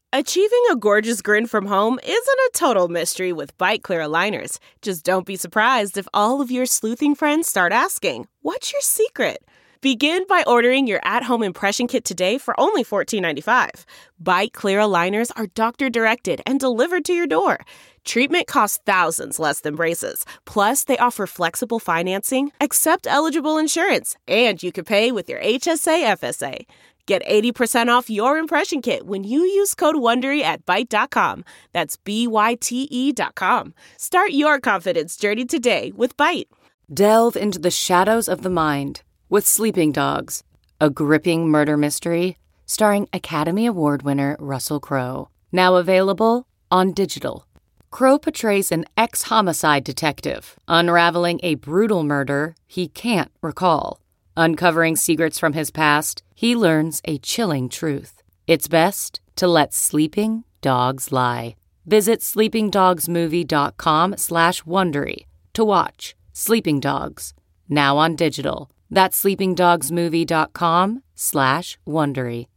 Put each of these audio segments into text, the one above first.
Achieving a gorgeous grin from home isn't a total mystery with Byte Clear aligners. Just don't be surprised if all of your sleuthing friends start asking, "What's your secret?" Begin by ordering your at-home impression kit today for only $14.95. Byte Clear aligners are doctor-directed and delivered to your door. Treatment costs thousands less than braces. Plus, they offer flexible financing, accept eligible insurance, and you can pay with your HSA FSA. Get 80% off your impression kit when you use code WONDERY at Byte.com. That's BYTE.com. Start your confidence journey today with Byte. Delve into the shadows of the mind with Sleeping Dogs, a gripping murder mystery starring Academy Award winner Russell Crowe. Now available on digital. Crowe portrays an ex-homicide detective unraveling a brutal murder he can't recall. Uncovering secrets from his past, he learns a chilling truth. It's best to let sleeping dogs lie. Visit sleepingdogsmovie.com/Wondery to watch Sleeping Dogs, now on digital. That's sleepingdogsmovie.com/Wondery.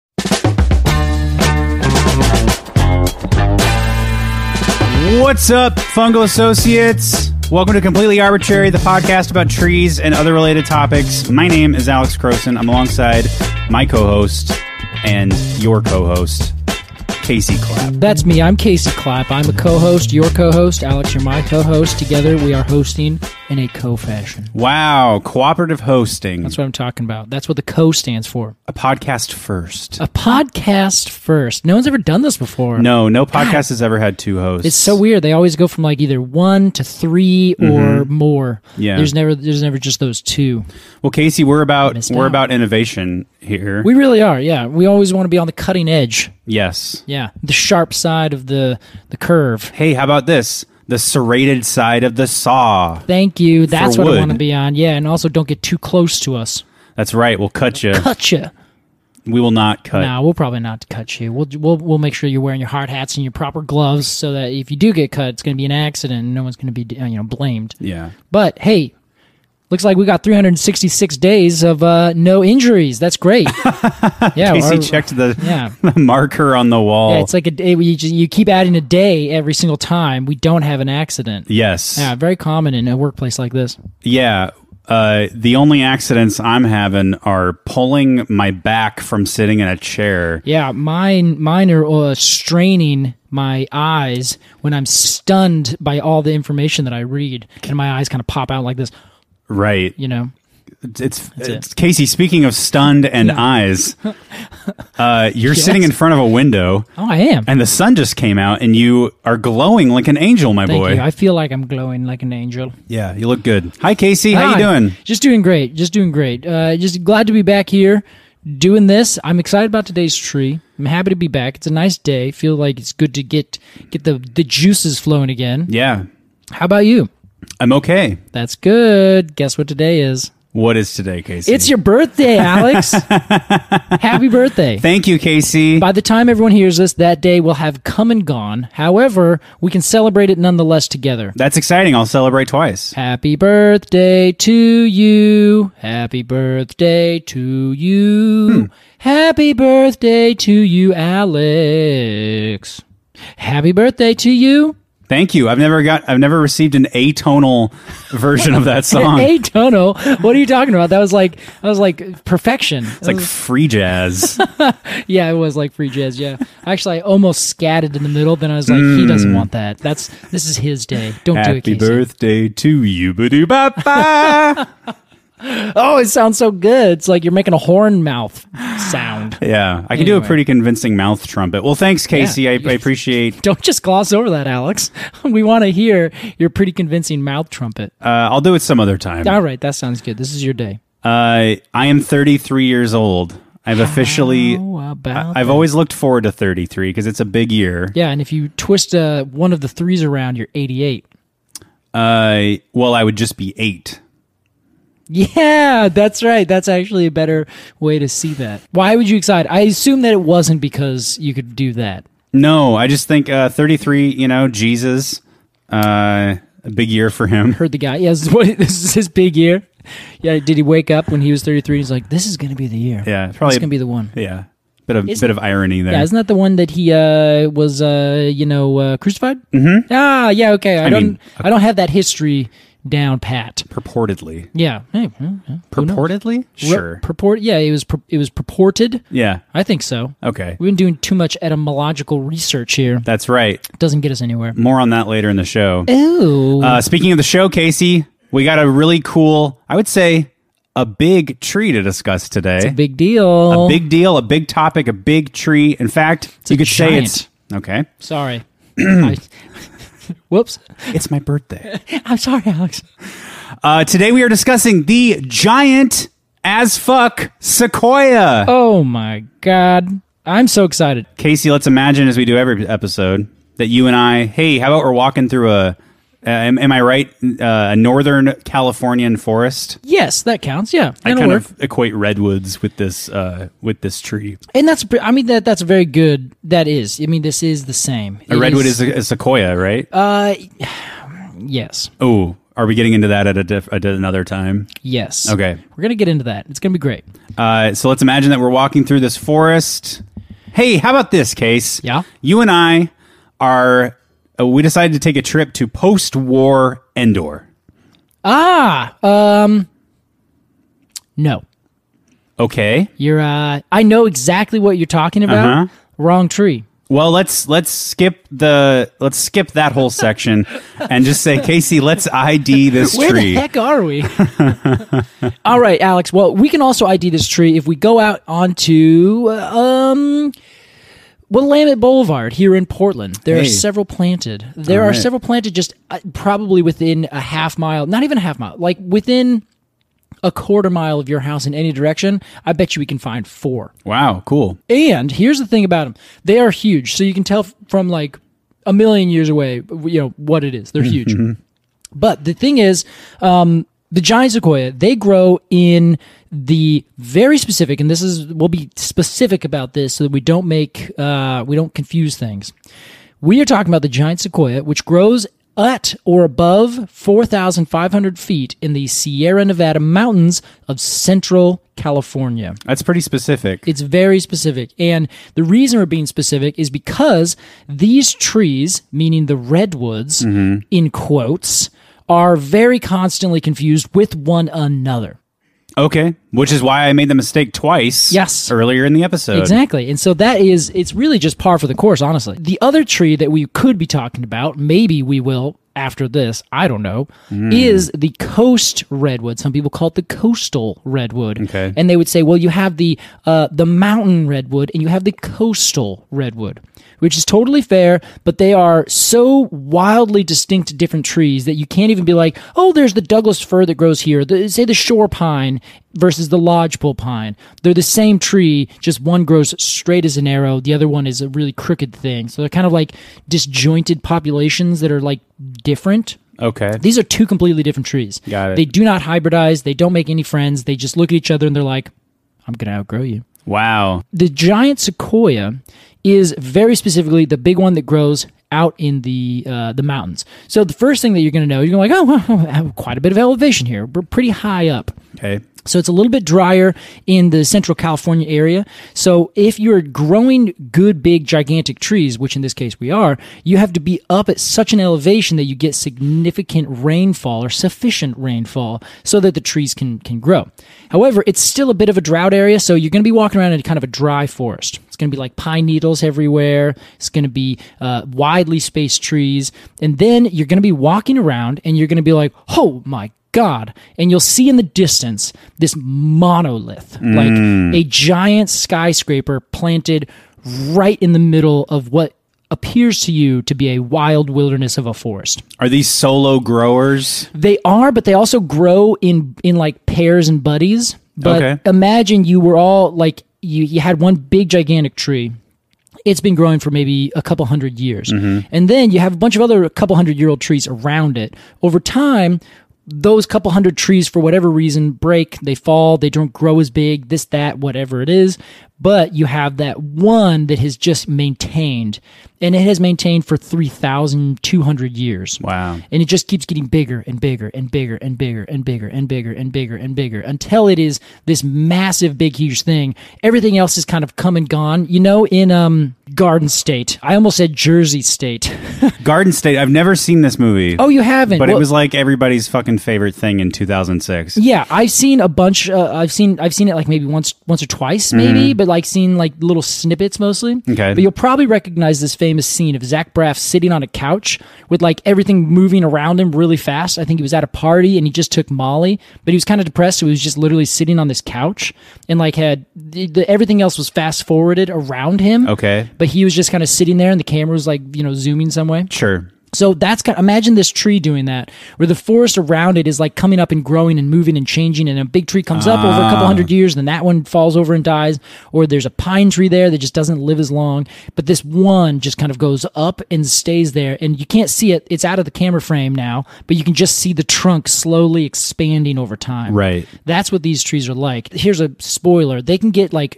What's up, Fungal Associates? Welcome to Completely Arbitrary, the podcast about trees and other related topics. My name is Alex Croson. I'm alongside my co-host and your co-host, Casey Clapp. That's me. I'm Casey Clapp. I'm a co-host, your co-host. Alex, you're my co-host. Together, we are hosting in a co-fashion. Wow, cooperative hosting. That's what I'm talking about. That's what the co stands for. A podcast first. A podcast first. No one's ever done this before. No podcast has ever had two hosts. It's so weird. They always go from like either 1 to 3 or more. Yeah. There's never just those two. Well, Casey, we're about innovation here. We really are. Yeah. We always want to be on the cutting edge. Yes. Yeah. The sharp side of the curve. Hey, how about this? The serrated side of the saw. Thank you. That's what wood. I want to be on. Yeah, and also don't get too close to us. That's right. We'll cut you. Cut you. We will not cut. No, we'll probably not cut you. We'll make sure you're wearing your hard hats and your proper gloves so that if you do get cut, it's going to be an accident and no one's going to be blamed. Yeah. But hey, looks like we got 366 days of no injuries. That's great. Yeah, Casey checked the marker on the wall. Yeah, it's like a day. You keep adding a day every single time we don't have an accident. Yes. Yeah, very common in a workplace like this. Yeah. The only accidents I'm having are pulling my back from sitting in a chair. Yeah, mine are straining my eyes when I'm stunned by all the information that I read, and my eyes kind of pop out like this. Right. You know? It's Casey, speaking of stunned and eyes, you're sitting in front of a window. Oh, I am. And the sun just came out, and you are glowing like an angel, my boy. Thank you. I feel like I'm glowing like an angel. Yeah, you look good. Hi, Casey. How you doing? Just doing great. Just glad to be back here doing this. I'm excited about today's tree. I'm happy to be back. It's a nice day. Feel like it's good to get the juices flowing again. Yeah. How about you? I'm okay. That's good. Guess what today is? What is today, Casey? It's your birthday, Alex. Happy birthday. Thank you, Casey. By the time everyone hears this, that day will have come and gone. However, we can celebrate it nonetheless together. That's exciting. I'll celebrate twice. Happy birthday to you. Happy birthday to you. Happy birthday to you, Alex. Happy birthday to you. Thank you. I've never received an atonal version of that song. Atonal? What are you talking about? That was like perfection. It's like free jazz. Yeah, it was like free jazz. Yeah. Actually, I almost scatted in the middle. Then I was like, he doesn't want that. This is his day. Don't do it, Casey. Happy birthday to you, ba-doo-ba-ba. Oh, it sounds so good. It's like you're making a horn mouth sound. Yeah, I can do a pretty convincing mouth trumpet. Well, thanks, Casey. Yeah. I appreciate... Don't just gloss over that, Alex. We want to hear your pretty convincing mouth trumpet. I'll do it some other time. All right, that sounds good. This is your day. I am 33 years old. I've officially... I've always looked forward to 33 because it's a big year. Yeah, and if you twist one of the threes around, you're 88. Well, I would just be 8. Yeah, that's right. That's actually a better way to see that. Why would you excite? I assume that it wasn't because you could do that. No, I just think 33, Jesus, a big year for him. Heard the guy. Yeah, this is his big year. Yeah, did he wake up when he was 33? He's like, this is going to be the year. Yeah, probably going to be the one. Yeah. Bit of irony there. Yeah, isn't that the one that he was crucified? Mm-hmm. Ah, yeah, okay. I don't have that history down pat. Purportedly. Yeah. Hey, purportedly? Sure. Yeah, it was purported. Yeah. I think so. Okay. We've been doing too much etymological research here. That's right. Doesn't get us anywhere. More on that later in the show. Ooh. Speaking of the show, Casey, we got a really cool, I would say, a big tree to discuss today. It's a big deal. A big deal, a big topic, a big tree. In fact, you could say it's... Okay. Sorry. Whoops. It's my birthday. I'm sorry, Alex. Today we are discussing the giant as fuck sequoia. Oh my God. I'm so excited. Casey, let's imagine, as we do every episode, that you and I, hey, how about we're walking through am I right? A Northern Californian forest. Yes, that counts. Yeah, I kind of equate redwoods with this tree, and that's very good. That is, this is the same. A redwood is a sequoia, right? Yes. Oh, are we getting into that at another time? Yes. Okay, we're gonna get into that. It's gonna be great. So let's imagine that we're walking through this forest. Hey, how about this, Case? Yeah. You and I are. We decided to take a trip to post-war Endor. No. Okay. You're. I know exactly what you're talking about. Uh-huh. Wrong tree. Well, let's skip that whole section and just say, Casey, let's ID this Where tree. the heck are we? All right, Alex. Well, we can also ID this tree if we go out onto Willamette Boulevard here in Portland. There are several planted. There are several planted just probably within a half mile, not even a half mile, like within a quarter mile of your house in any direction. I bet you we can find 4. Wow, cool. And here's the thing about them. They are huge. So you can tell from like a million years away, what it is. They're huge. But the thing is, the giant sequoia, they grow in the very specific, and we'll be specific about this so that we don't confuse things. We are talking about the giant sequoia, which grows at or above 4,500 feet in the Sierra Nevada mountains of Central California. That's pretty specific. It's very specific. And the reason we're being specific is because these trees, meaning the redwoods, in quotes, are very constantly confused with one another. Okay, which is why I made the mistake twice. Yes. Earlier in the episode. Exactly. And so it's really just par for the course, honestly. The other tree that we could be talking about, maybe we will after this, I don't know, is the coast redwood. Some people call it the coastal redwood. Okay. And they would say, well, you have the mountain redwood and you have the coastal redwood, which is totally fair, but they are so wildly distinct different trees that you can't even be like, oh, there's the Douglas fir that grows here. Say the shore pine versus the lodgepole pine. They're the same tree, just one grows straight as an arrow, the other one is a really crooked thing. So they're kind of like disjointed populations that are like different. Okay. These are 2 completely different trees. Got it. They do not hybridize. They don't make any friends. They just look at each other and they're like, I'm going to outgrow you. Wow. The giant sequoia is very specifically the big one that grows out in the mountains. So the first thing that you're going to know, you're going to like, oh, well, quite a bit of elevation here. We're pretty high up. Okay. So it's a little bit drier in the Central California area. So if you're growing good, big, gigantic trees, which in this case we are, you have to be up at such an elevation that you get significant rainfall or sufficient rainfall so that the trees can grow. However, it's still a bit of a drought area, so you're going to be walking around in kind of a dry forest. It's going to be like pine needles everywhere. It's going to be widely spaced trees. And then you're going to be walking around and you're going to be like, oh my God. And you'll see in the distance this monolith, like a giant skyscraper planted right in the middle of what appears to you to be a wild wilderness of a forest. Are these solo growers? They are, but they also grow in like pairs and buddies. But Okay. imagine you were all like, you had one big gigantic tree. It's been growing for maybe a couple hundred years. And then you have a bunch of other couple 100-year-old trees around it. Over time, those couple hundred trees, for whatever reason, break, they fall, they don't grow as big, this, that, whatever it is. But you have that one that has just maintained, and it has maintained for 3,200 years. Wow. And it just keeps getting bigger and bigger and bigger and bigger and bigger and bigger and bigger and bigger until it is this massive, big, huge thing. Everything else is kind of come and gone. You know, in Garden State, I almost said Jersey State. Garden State. I've never seen this movie. Oh, you haven't? But it was like everybody's fucking favorite thing in 2006. Yeah, I've seen a bunch. I've seen it like maybe once or twice, maybe, but like seen like little snippets mostly. Okay. But you'll probably recognize this famous scene of Zach Braff sitting on a couch with like everything moving around him really fast. I think he was at a party and he just took Molly, but he was kind of depressed, so he was just literally sitting on this couch and like had everything else was fast forwarded around him. Okay. But he was just kind of sitting there and the camera was like, zooming some way. Sure. So that's kind of, imagine this tree doing that, where the forest around it is like coming up and growing and moving and changing, and a big tree comes up over a couple hundred years, and then that one falls over and dies, or there's a pine tree there that just doesn't live as long, but this one just kind of goes up and stays there, and you can't see it, it's out of the camera frame now, but you can just see the trunk slowly expanding over time. Right. That's what these trees are like. Here's a spoiler. They can get like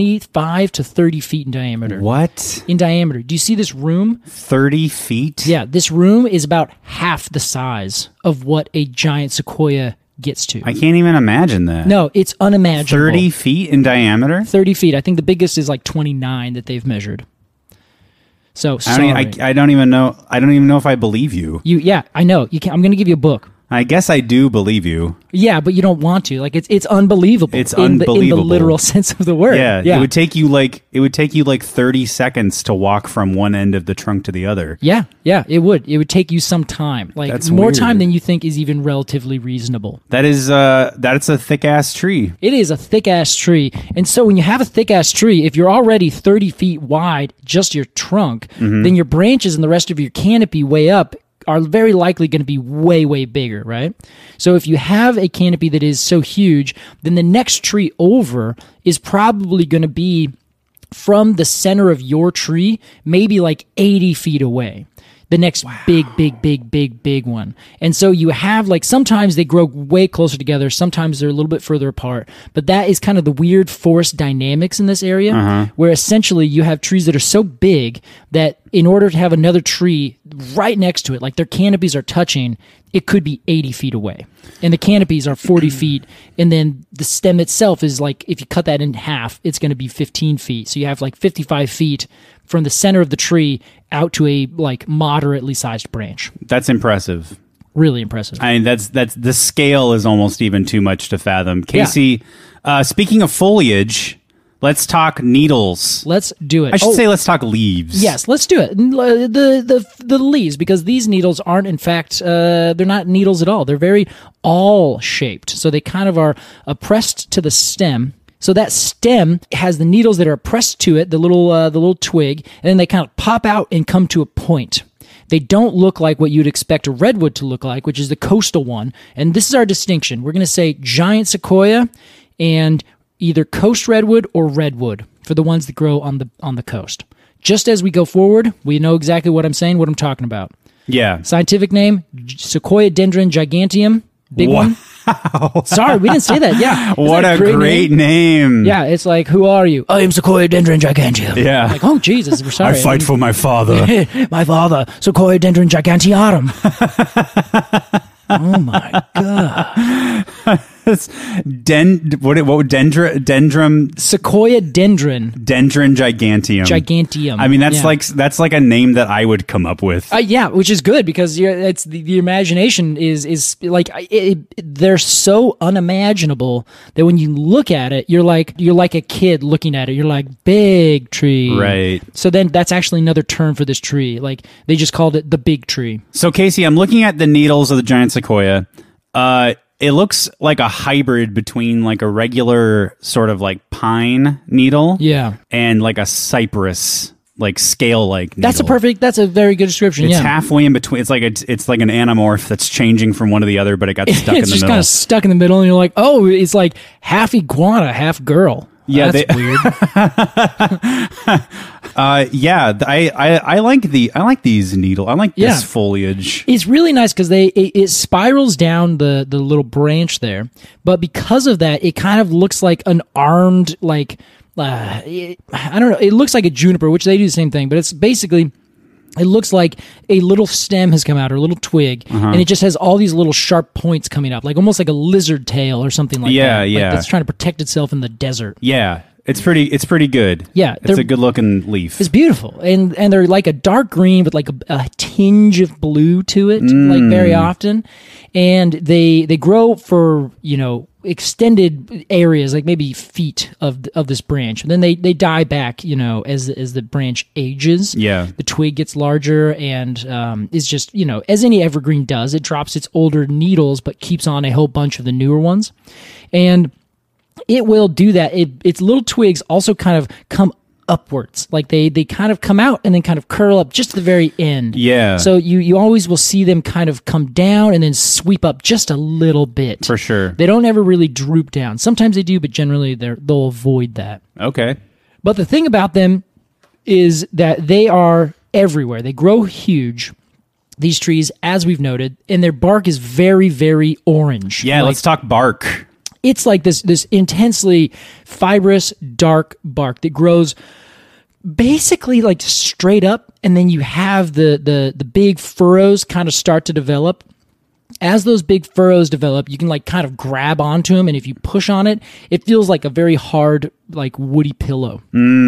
25 to 30 feet in diameter. What? In diameter. Do you see this room? 30 feet? Yeah, this room is about half the size of what a giant sequoia gets to. I can't even imagine that. No, it's unimaginable. 30 feet in diameter? 30 feet. I think the biggest is like 29 that they've measured. So, sorry. I don't even know. I don't even know if I believe you. Yeah, I know. You can. I'm going to give you a book. I guess I do believe you. Yeah, but you don't want to. Like it's unbelievable. It's in unbelievable in the literal sense of the word. Yeah. It would take you like 30 seconds to walk from one end of the trunk to the other. Yeah, it would. It would take you some time. Like That's more weird. time than you think is even relatively reasonable. That's a thick ass tree. It is a thick ass tree. And so when you have a thick ass tree, if you're already 30 feet wide, just your trunk, then your branches and the rest of your canopy way up are very likely going to be way, way bigger, right? So if you have a canopy that is so huge, then the next tree over is probably going to be from the center of your tree, maybe like 80 feet away. The next big one. And so you have like, sometimes they grow way closer together, sometimes they're a little bit further apart, but that is kind of the weird forest dynamics in this area, where essentially you have trees that are so big that in order to have another tree right next to it, like their canopies are touching, it could be 80 feet away. And the canopies are 40 feet, and then the stem itself is like, if you cut that in half, it's going to be 15 feet. So you have like 55 feet from the center of the tree out to a like moderately sized branch. That's impressive. Really impressive. I mean, that's the scale is almost even too much to fathom. Casey, speaking of foliage, let's talk needles. Let's do it. I should say let's talk leaves. Yes, let's do it. The leaves, because these needles aren't, in fact, they're not needles at all. They're very awl-shaped. So they kind of are pressed to the stem. So that stem has the needles that are pressed to it, the little twig, and then they kind of pop out and come to a point. They don't look like what you'd expect a redwood to look like, which is the coastal one. And this is our distinction. We're going to say giant sequoia and either coast redwood or redwood for the ones that grow on the coast. Just as we go forward, we know exactly what I'm saying, what I'm talking about. Yeah. Scientific name, Sequoia dendron giganteum. Big one. Sorry, we didn't say that. Yeah. What a great name. Yeah, it's like, who are you? I am Sequoia dendron giganteum. Yeah. Like, oh, Jesus, we're sorry. I fight for my father. My father, Sequoia dendron giganteatum. Oh, my God. Dendrum Sequoia dendron giganteum. Giganteum. I mean, that's like a name that I would come up with. Yeah, which is good because it's the imagination is like they're so unimaginable that when you look at it, you're like a kid looking at it. You're like, big tree, right? So then that's actually another term for this tree. Like they just called it the big tree. So Casey, I'm looking at the needles of the giant sequoia. It looks like a hybrid between like a regular sort of like pine needle, and like a cypress like scale-like needle. That's a very good description. It's halfway in between. It's like an anamorph that's changing from one to the other, but it got stuck in the middle. It's just kind of stuck in the middle, and you're like, oh, it's like half iguana, half girl. Yeah, That's weird. I like these needle. I like this foliage. It's really nice because it spirals down the little branch there, but because of that, it kind of looks like an armed I don't know. It looks like a juniper, which they do the same thing, but it's basically. It looks like a little stem has come out, or a little twig, and it just has all these little sharp points coming up, like almost like a lizard tail or something like that. Yeah. Like that's trying to protect itself in the desert. Yeah, it's pretty good. Yeah, it's a good looking leaf. It's beautiful, and they're like a dark green with like a tinge of blue to it, like very often, and they grow for extended areas, like maybe feet of this branch, and then they die back as the branch ages. The twig gets larger and is just as any evergreen does, it drops its older needles but keeps on a whole bunch of the newer ones, and it will do that. Its little twigs also kind of come upwards, like they kind of come out and then kind of curl up just at the very end. So you always will see them kind of come down and then sweep up just a little bit. For sure. They don't ever really droop down. Sometimes they do, but generally they'll avoid that. Okay. But the thing about them is that they are everywhere. They grow huge, these trees, as we've noted, and their bark is very, very orange. Yeah, let's talk bark. It's like this intensely fibrous, dark bark that grows basically like straight up, and then you have the big furrows kind of start to develop. As those big furrows develop, you can like kind of grab onto them, and if you push on it, it feels like a very hard, like woody pillow.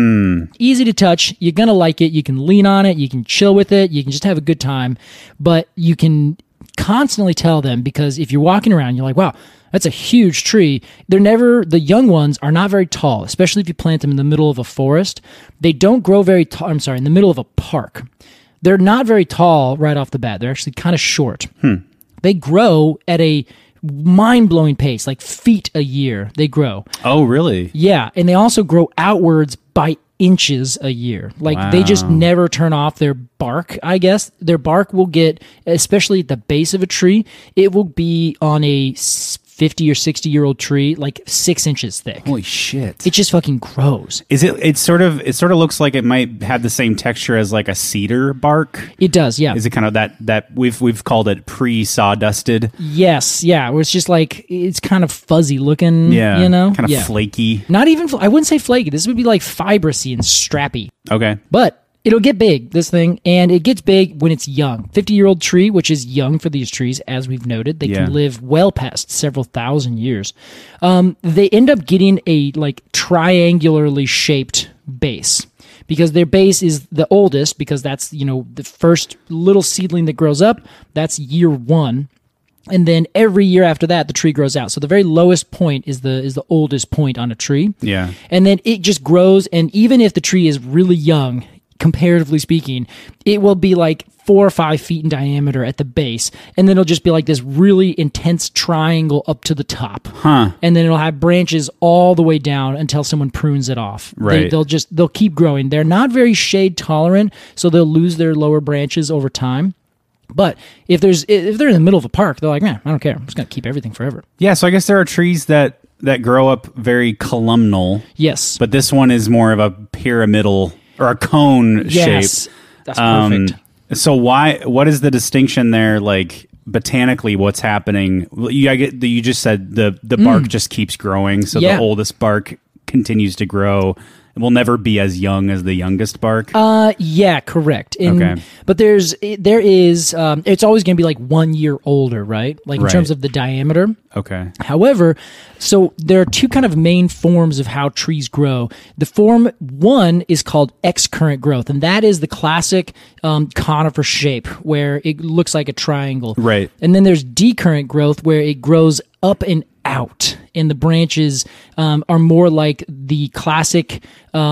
Easy to touch. You're gonna like it. You can lean on it. You can chill with it. You can just have a good time. But you can constantly tell them, because if you're walking around, you're like, wow, that's a huge tree. The young ones are not very tall, especially if you plant them in the middle of a forest. They don't grow very tall. I'm sorry, in the middle of a park. They're not very tall right off the bat. They're actually kind of short. They grow at a mind-blowing pace, like feet a year they grow. Oh, really? Yeah, and they also grow outwards by inches a year. Like they just never turn off their bark, I guess. Their bark will get, especially at the base of a tree, it will be on a 50 or 60-year-old tree, like 6 inches thick. Holy shit. It just fucking grows. Is it sort of looks like it might have the same texture as like a cedar bark? It does, yeah. Is it kind of that we've called it pre-sawdusted? Yes, yeah. Where it's just like, it's kind of fuzzy looking, kind of flaky. Not even, I wouldn't say flaky. This would be like fibrous and strappy. Okay. But it'll get big, this thing, and it gets big when it's young. 50-year-old tree, which is young for these trees, as we've noted. They can live well past several thousand years. They end up getting a like triangularly shaped base, because their base is the oldest, because that's, the first little seedling that grows up, that's year 1. And then every year after that, the tree grows out. So the very lowest point is the oldest point on a tree. Yeah. And then it just grows, and even if the tree is really young, comparatively speaking, it will be like 4 or 5 feet in diameter at the base, and then it'll just be like this really intense triangle up to the top. And then it'll have branches all the way down until someone prunes it off. Right. They'll keep growing. They're not very shade tolerant, so they'll lose their lower branches over time. But if they're in the middle of a park, they're like, man, I don't care. I'm just gonna keep everything forever. Yeah. So I guess there are trees that grow up very columnal. Yes. But this one is more of a pyramidal or a cone shape. That's perfect. So what is the distinction there? Like botanically, what's happening? You just said the bark just keeps growing. So the oldest bark continues to grow. It will never be as young as the youngest bark. Yeah, correct. Okay. But there is, it's always going to be like 1 year older, right? Like in terms of the diameter. Okay. However, so there are two kind of main forms of how trees grow. The form one is called excurrent growth, and that is the classic conifer shape where it looks like a triangle. Right. And then there's decurrent growth where it grows up and out, and the branches are more like the classic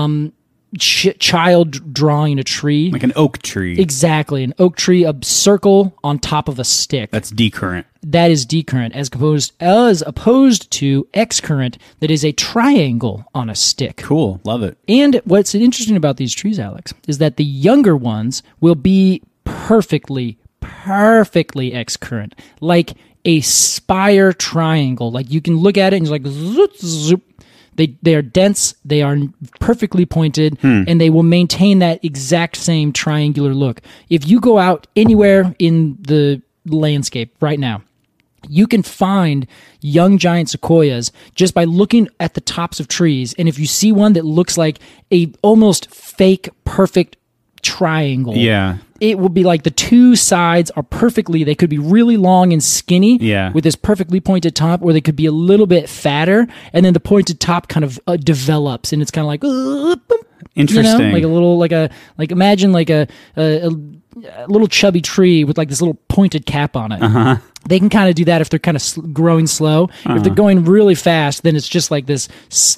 child drawing a tree. Like an oak tree. Exactly. An oak tree, a circle on top of a stick. That's decurrent. That is decurrent, as opposed to excurrent, that is a triangle on a stick. Cool. Love it. And what's interesting about these trees, Alex, is that the younger ones will be perfectly excurrent. Like a spire triangle. Like you can look at it and it's like zoop, zoop. They are dense, they are perfectly pointed, and they will maintain that exact same triangular look. If you go out anywhere in the landscape right now, you can find young giant sequoias just by looking at the tops of trees. And if you see one that looks like a almost fake perfect triangle, Yeah. it will be like the two sides are perfectly, they could be really long and skinny Yeah. with this perfectly pointed top, or they could be a little bit fatter, and then the pointed top kind of develops, and it's kind of like Interesting. like a little like imagine like a little chubby tree with like this little pointed cap on it. Uh-huh. They can kind of do that if they're kind of growing slow. If they're going really fast, then it's just like this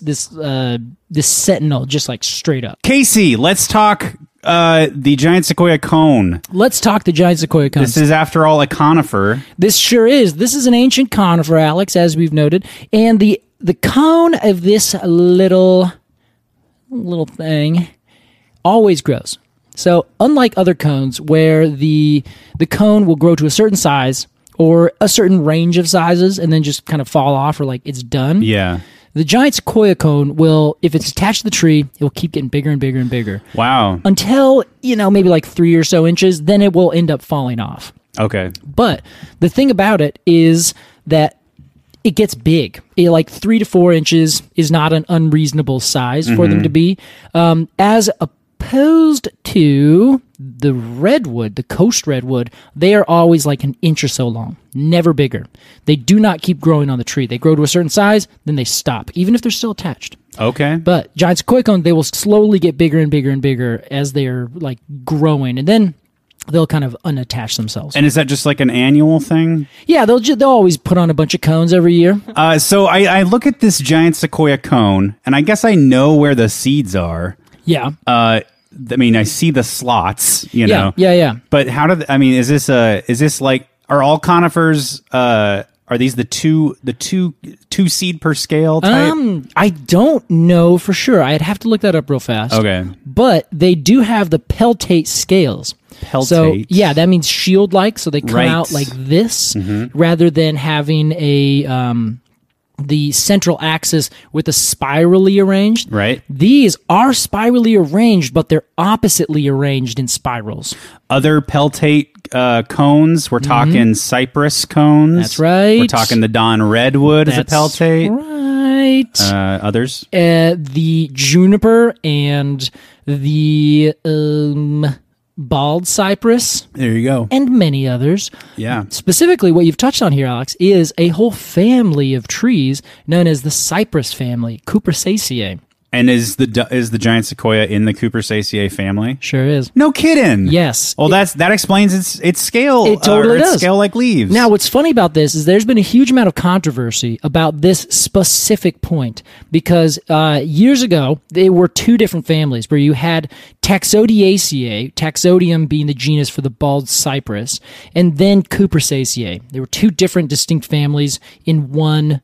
sentinel, just like straight up. Casey, let's talk the giant sequoia cone. Let's talk the giant sequoia cone. This is, after all, a conifer. This sure is. This is an ancient conifer, Alex, as we've noted, and the cone of this little thing always grows. So, unlike other cones, where the cone will grow to a certain size or a certain range of sizes and then just kind of fall off, or like it's done. Yeah. The giant sequoia cone will, if it's attached to the tree, it will keep getting bigger and bigger and bigger. Wow. Until, maybe like 3 or so inches, then it will end up falling off. Okay. But the thing about it is that it gets big. Like 3 to 4 inches is not an unreasonable size for them to be. As opposed to the redwood, the coast redwood, they are always like an inch or so long, never bigger. They do not keep growing on the tree. They grow to a certain size, then they stop, even if they're still attached. Okay. But giant sequoia cone, they will slowly get bigger and bigger and bigger as they're like growing, and then they'll kind of unattach themselves. And is that just like an annual thing? Yeah, they'll always put on a bunch of cones every year. So I look at this giant sequoia cone, and I guess I know where the seeds are. Yeah. I mean, I see the slots, know. Yeah. But is this like, are all conifers, are these the two seed per scale type? I don't know for sure. I'd have to look that up real fast. Okay. But they do have the peltate scales. Peltate. So, yeah, that means shield-like, so they come Right. out like this, rather than having the central axis with a spirally arranged. Right. These are spirally arranged, but they're oppositely arranged in spirals. Other peltate cones, we're talking cypress cones. That's right. We're talking the Don Redwood as a peltate. Right. Others? The juniper and the bald cypress, There you go. and many others. Yeah. Specifically, what you've touched on here, Alex, is a whole family of trees known as the cypress family, Cupressaceae. And is the giant sequoia in the Cupressaceae family? Sure is. No kidding. Yes. Well, that explains its scale. It totally its does. Scale like leaves. Now, what's funny about this is there's been a huge amount of controversy about this specific point, because years ago, there were two different families where you had Taxodiaceae, Taxodium being the genus for the bald cypress, and then Cupressaceae. There were two different distinct families in one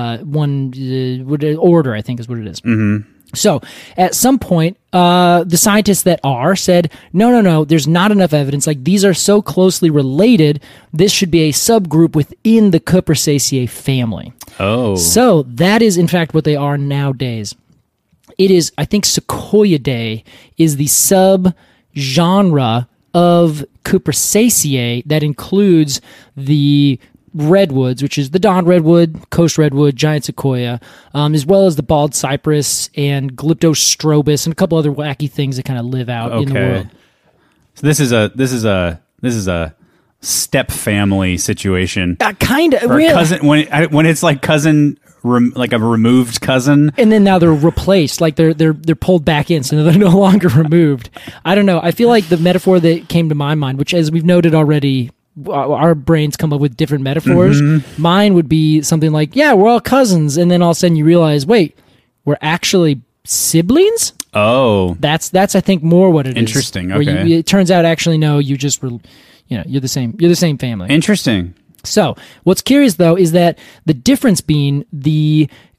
order, I think is what it is. Mm-hmm. So, at some point, the scientists that said, no, there's not enough evidence. Like, these are so closely related, this should be a subgroup within the Cupressaceae family. Oh. So, that is, in fact, what they are nowadays. It is, I think, Sequoiidae is the subgenre of Cupressaceae that includes the redwoods, which is the Don Redwood, Coast Redwood, Giant Sequoia, as well as the Bald Cypress and Glyptostrobus and a couple other wacky things that kind of live out in the world. So this is a step family situation. Kind of. Or cousin when it's like cousin. Like a removed cousin, and then now they're replaced, like they're pulled back in, so they're no longer removed. I don't know. I feel like the metaphor that came to my mind, which, as we've noted already, our brains come up with different metaphors. Mm-hmm. Mine would be something like, "Yeah, we're all cousins," and then all of a sudden you realize, wait, we're actually siblings. Oh, that's I think more what it Interesting. is. Okay. It turns out actually no, you just were, you're the same family. Interesting. So, what's curious, though, is that the difference being the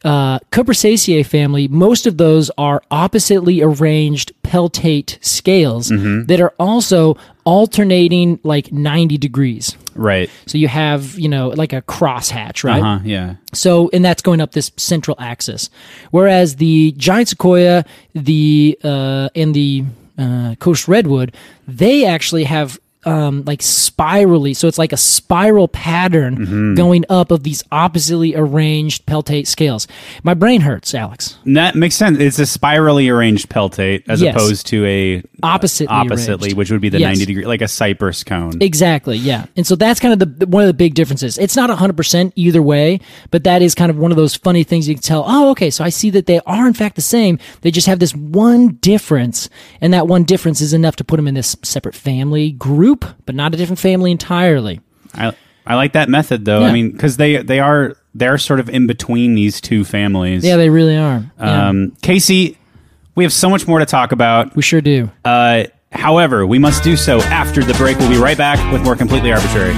Cupressaceae family, most of those are oppositely arranged peltate scales that are also alternating like 90 degrees. Right. So you have, like a crosshatch, right? Yeah. So, and that's going up this central axis. Whereas the giant sequoia, and the coast redwood, they actually have like spirally, so it's like a spiral pattern going up of these oppositely arranged peltate scales. My brain hurts, Alex. That makes sense. It's a spirally arranged peltate as Yes. opposed to a Oppositely arranged. which would be the Yes. 90 degree, like a cypress cone. Exactly, yeah. And so that's kind of one of the big differences. It's not 100% either way, but that is kind of one of those funny things you can tell, oh, okay, so I see that they are in fact the same. They just have this one difference, and that one difference is enough to put them in this separate family group, but not a different family entirely. I like that method though. Yeah. I mean, because they're sort of in between these two families. Yeah, they really are. Yeah, Casey, we have so much more to talk about. we sure do. However, we must do so after the break. We'll be right back with more Completely Arbitrary.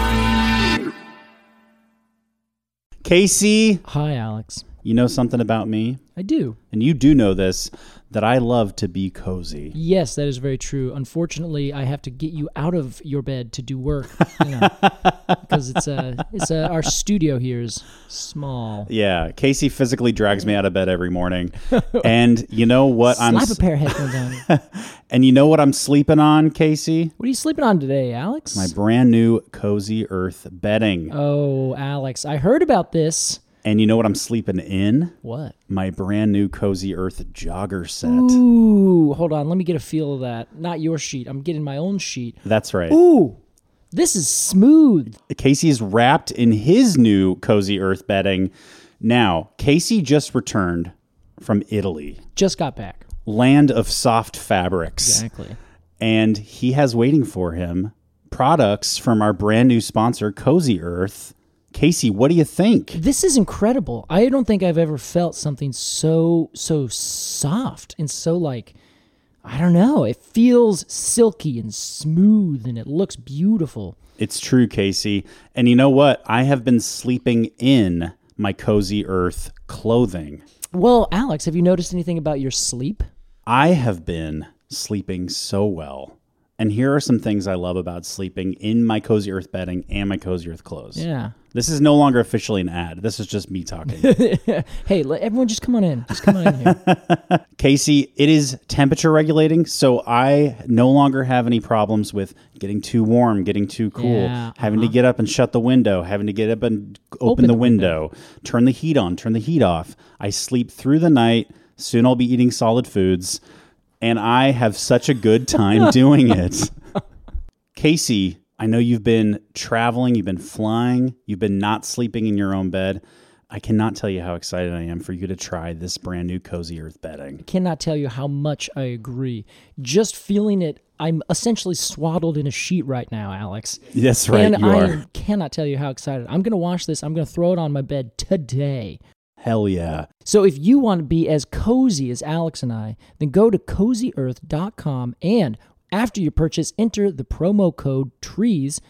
Casey, Hi, Alex. you know something about me? I do. And you do know this, that I love to be cozy. Yes, that is very true. Unfortunately, I have to get you out of your bed to do work, because our studio here is small. Yeah, Casey physically drags me out of bed every morning. And you know what Slap a pair of headphones on. And you know what I'm sleeping on, Casey? What are you sleeping on today, Alex? My brand new Cozy Earth bedding. Oh, Alex, I heard about this. And you know what I'm sleeping in? What? My brand new Cozy Earth jogger set. Ooh, hold on. Let me get a feel of that. Not your sheet. I'm getting my own sheet. That's right. Ooh, this is smooth. Casey is wrapped in his new Cozy Earth bedding. Now, Casey just returned from Italy, Just got back. land of soft fabrics. Exactly. And he has waiting for him products from our brand new sponsor, Cozy Earth. Casey, what do you think? This is incredible. I don't think I've ever felt something so soft and so like, I don't know. It feels silky and smooth and it looks beautiful. It's true, Casey. And you know what? I have been sleeping in my Cozy Earth clothing. Well, Alex, have you noticed anything about your sleep? I have been sleeping so well. And here are some things I love about sleeping in my Cozy Earth bedding and my Cozy Earth clothes. Yeah. This is no longer officially an ad. This is just me talking. Hey, everyone just come on in. Just come on in here. Casey, it is temperature regulating, so I no longer have any problems with getting too warm, getting too cool, Yeah, having to get up and shut the window, having to get up and open the window, turn the heat on, turn the heat off. I sleep through the night. Soon I'll be eating solid foods, and I have such a good time doing it. Casey, I know you've been traveling, you've been flying, you've been not sleeping in your own bed. I cannot tell you how excited I am for you to try this brand new Cozy Earth bedding. Cannot tell you how much I agree. Just feeling it, I'm essentially swaddled in a sheet right now, Alex. That's right, And you are. cannot tell you how excited. I'm going to wash this. I'm going to throw it on my bed today. Hell yeah. So if you want to be as cozy as Alex and I, then go to CozyEarth.com and after you purchase, enter the promo code TREES,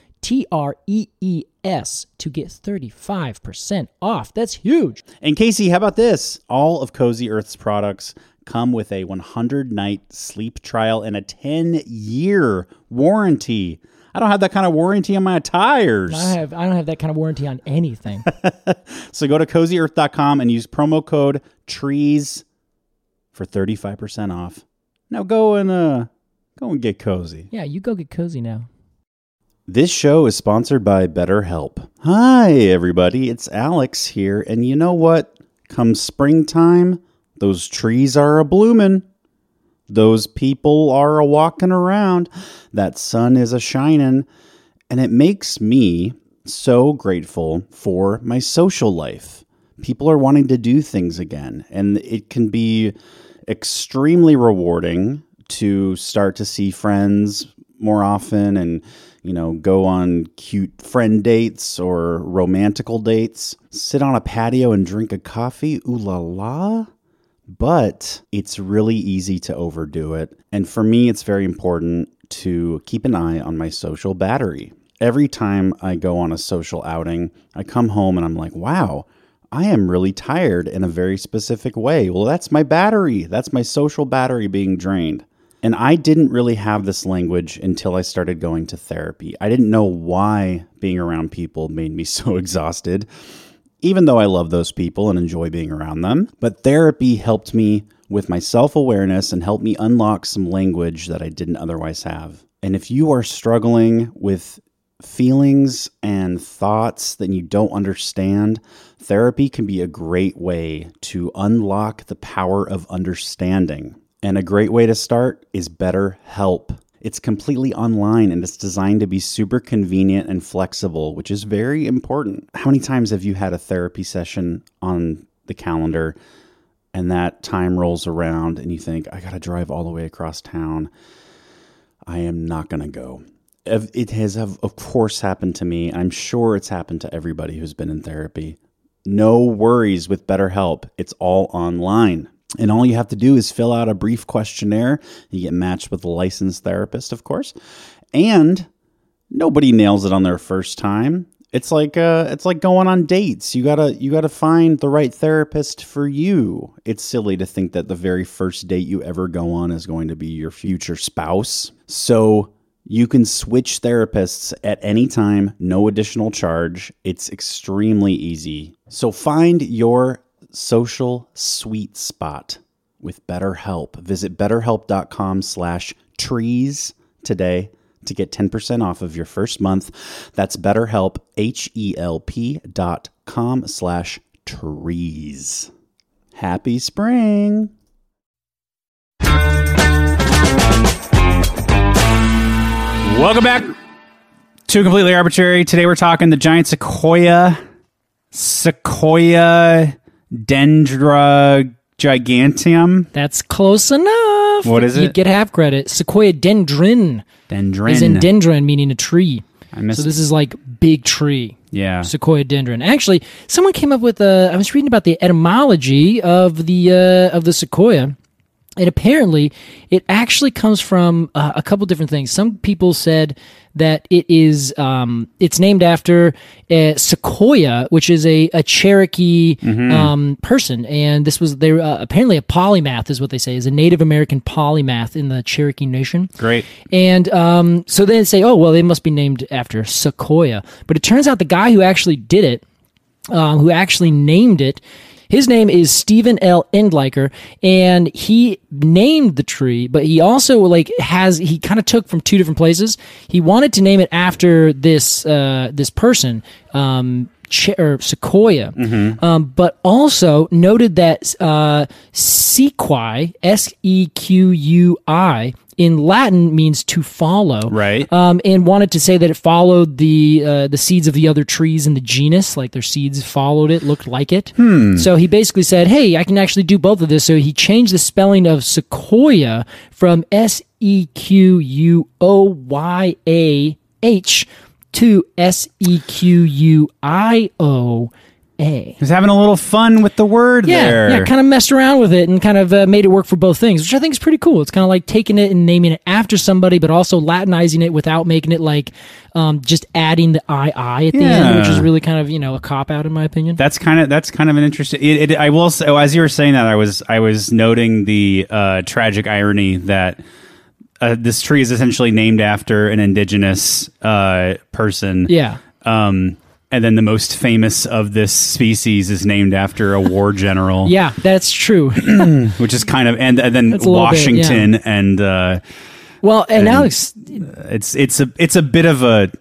TREES, to get 35% off. That's huge. And Casey, how about this? All of Cozy Earth's products come with a 100-night sleep trial and a 10-year warranty. I don't have that kind of warranty on my tires. I don't have that kind of warranty on anything. So go to CozyEarth.com and use promo code TREES for 35% off. Now go and get cozy. Yeah, you go get cozy now. This show is sponsored by BetterHelp. Hi, everybody. It's Alex here. And you know what? Come springtime, those trees are a-bloomin'. Those people are a-walking around. That sun is a-shining. And it makes me so grateful for my social life. People are wanting to do things again. And it can be extremely rewarding to start to see friends more often and, you know, go on cute friend dates or romantical dates, sit on a patio and drink a coffee, ooh la la. But it's really easy to overdo it. And for me, it's very important to keep an eye on my social battery. Every time I go on a social outing, I come home and I'm like, wow, I am really tired in a very specific way. Well, that's my battery. That's my social battery being drained. And I didn't really have this language until I started going to therapy. I didn't know why being around people made me so exhausted, even though I love those people and enjoy being around them. But therapy helped me with my self-awareness and helped me unlock some language that I didn't otherwise have. And if you are struggling with feelings and thoughts that you don't understand, therapy can be a great way to unlock the power of understanding. And a great way to start is BetterHelp. It's completely online and it's designed to be super convenient and flexible, which is very important. How many times have you had a therapy session on the calendar and that time rolls around and you think, I got to drive all the way across town. I am not going to go. It has, of course, happened to me. I'm sure it's happened to everybody who's been in therapy. No worries with BetterHelp. It's all online. And all you have to do is fill out a brief questionnaire. You get matched with a licensed therapist, of course. And nobody nails it on their first time. It's like going on dates. You gotta find the right therapist for you. It's silly to think that the very first date you ever go on is going to be your future spouse. So you can switch therapists at any time, no additional charge. It's extremely easy. So find your social sweet spot with BetterHelp. Visit betterhelp.com/trees today to get 10% off of your first month. That's BetterHelp, HELP.com/trees. Happy spring. Welcome back to Completely Arbitrary. Today we're talking the giant Sequoia Dendra giganteum. That's close enough. What is it? You get half credit. Sequoia dendron. Dendron. Is in dendron, meaning a tree. I missed. So this is like big tree. Yeah. Sequoia dendron. Actually, someone came up with I was reading about the etymology of the sequoia. And apparently, it actually comes from a couple different things. Some people said that it is it's named after Sequoia, which is a Cherokee person, and this was apparently a polymath, is what they say, is a Native American polymath in the Cherokee Nation. Great. And so they say, oh well, they must be named after Sequoia, but it turns out the guy who actually did it, who actually named it. His name is Stephen L. Endlicher, and he named the tree, but he also he kind of took from two different places. He wanted to name it after this person, Sequoia, but also noted that sequi, Sequi, in Latin means to follow, right? And wanted to say that it followed the seeds of the other trees in the genus, like their seeds followed it, looked like it. So he basically said, "Hey, I can actually do both of this." So he changed the spelling of Sequoia from Sequoyah to Sequioa. He's having a little fun with the word there. Yeah, kind of messed around with it and kind of made it work for both things, which I think is pretty cool. It's kind of like taking it and naming it after somebody, but also Latinizing it without making it like just adding the I at the end, which is really kind of a cop out in my opinion. That's kind of an interesting. I will say, as you were saying that, I was noting the tragic irony that this tree is essentially named after an indigenous person. Yeah. And then the most famous of this species is named after a war general. Yeah, that's true. Which is kind of and then Washington bit, yeah. and Alex, it's a bit of a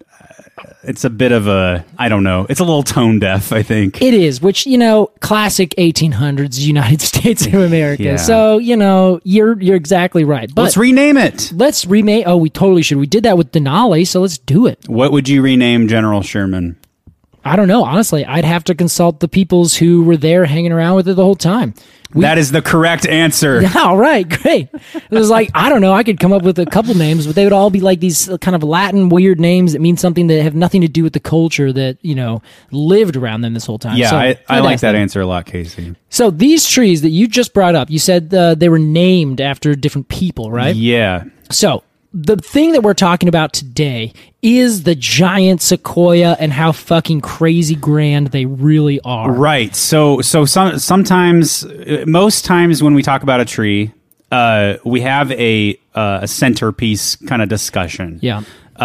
I don't know. It's a little tone deaf, I think. It is, which classic 1800s United States of America. Yeah. So you're exactly right. But let's rename it. Let's rename. Oh, we totally should. We did that with Denali, so let's do it. What would you rename General Sherman? I don't know. Honestly, I'd have to consult the peoples who were there hanging around with it the whole time. That is the correct answer. All right, great. It was like, I don't know, I could come up with a couple names, but they would all be like these kind of Latin weird names that mean something that have nothing to do with the culture that, lived around them this whole time. Yeah, so, I like that answer a lot, Casey. So these trees that you just brought up, you said they were named after different people, right? Yeah. So the thing that we're talking about today is the giant sequoia and how fucking crazy grand they really are. Right. So sometimes, most times when we talk about a tree, we have a centerpiece kind of discussion. Yeah.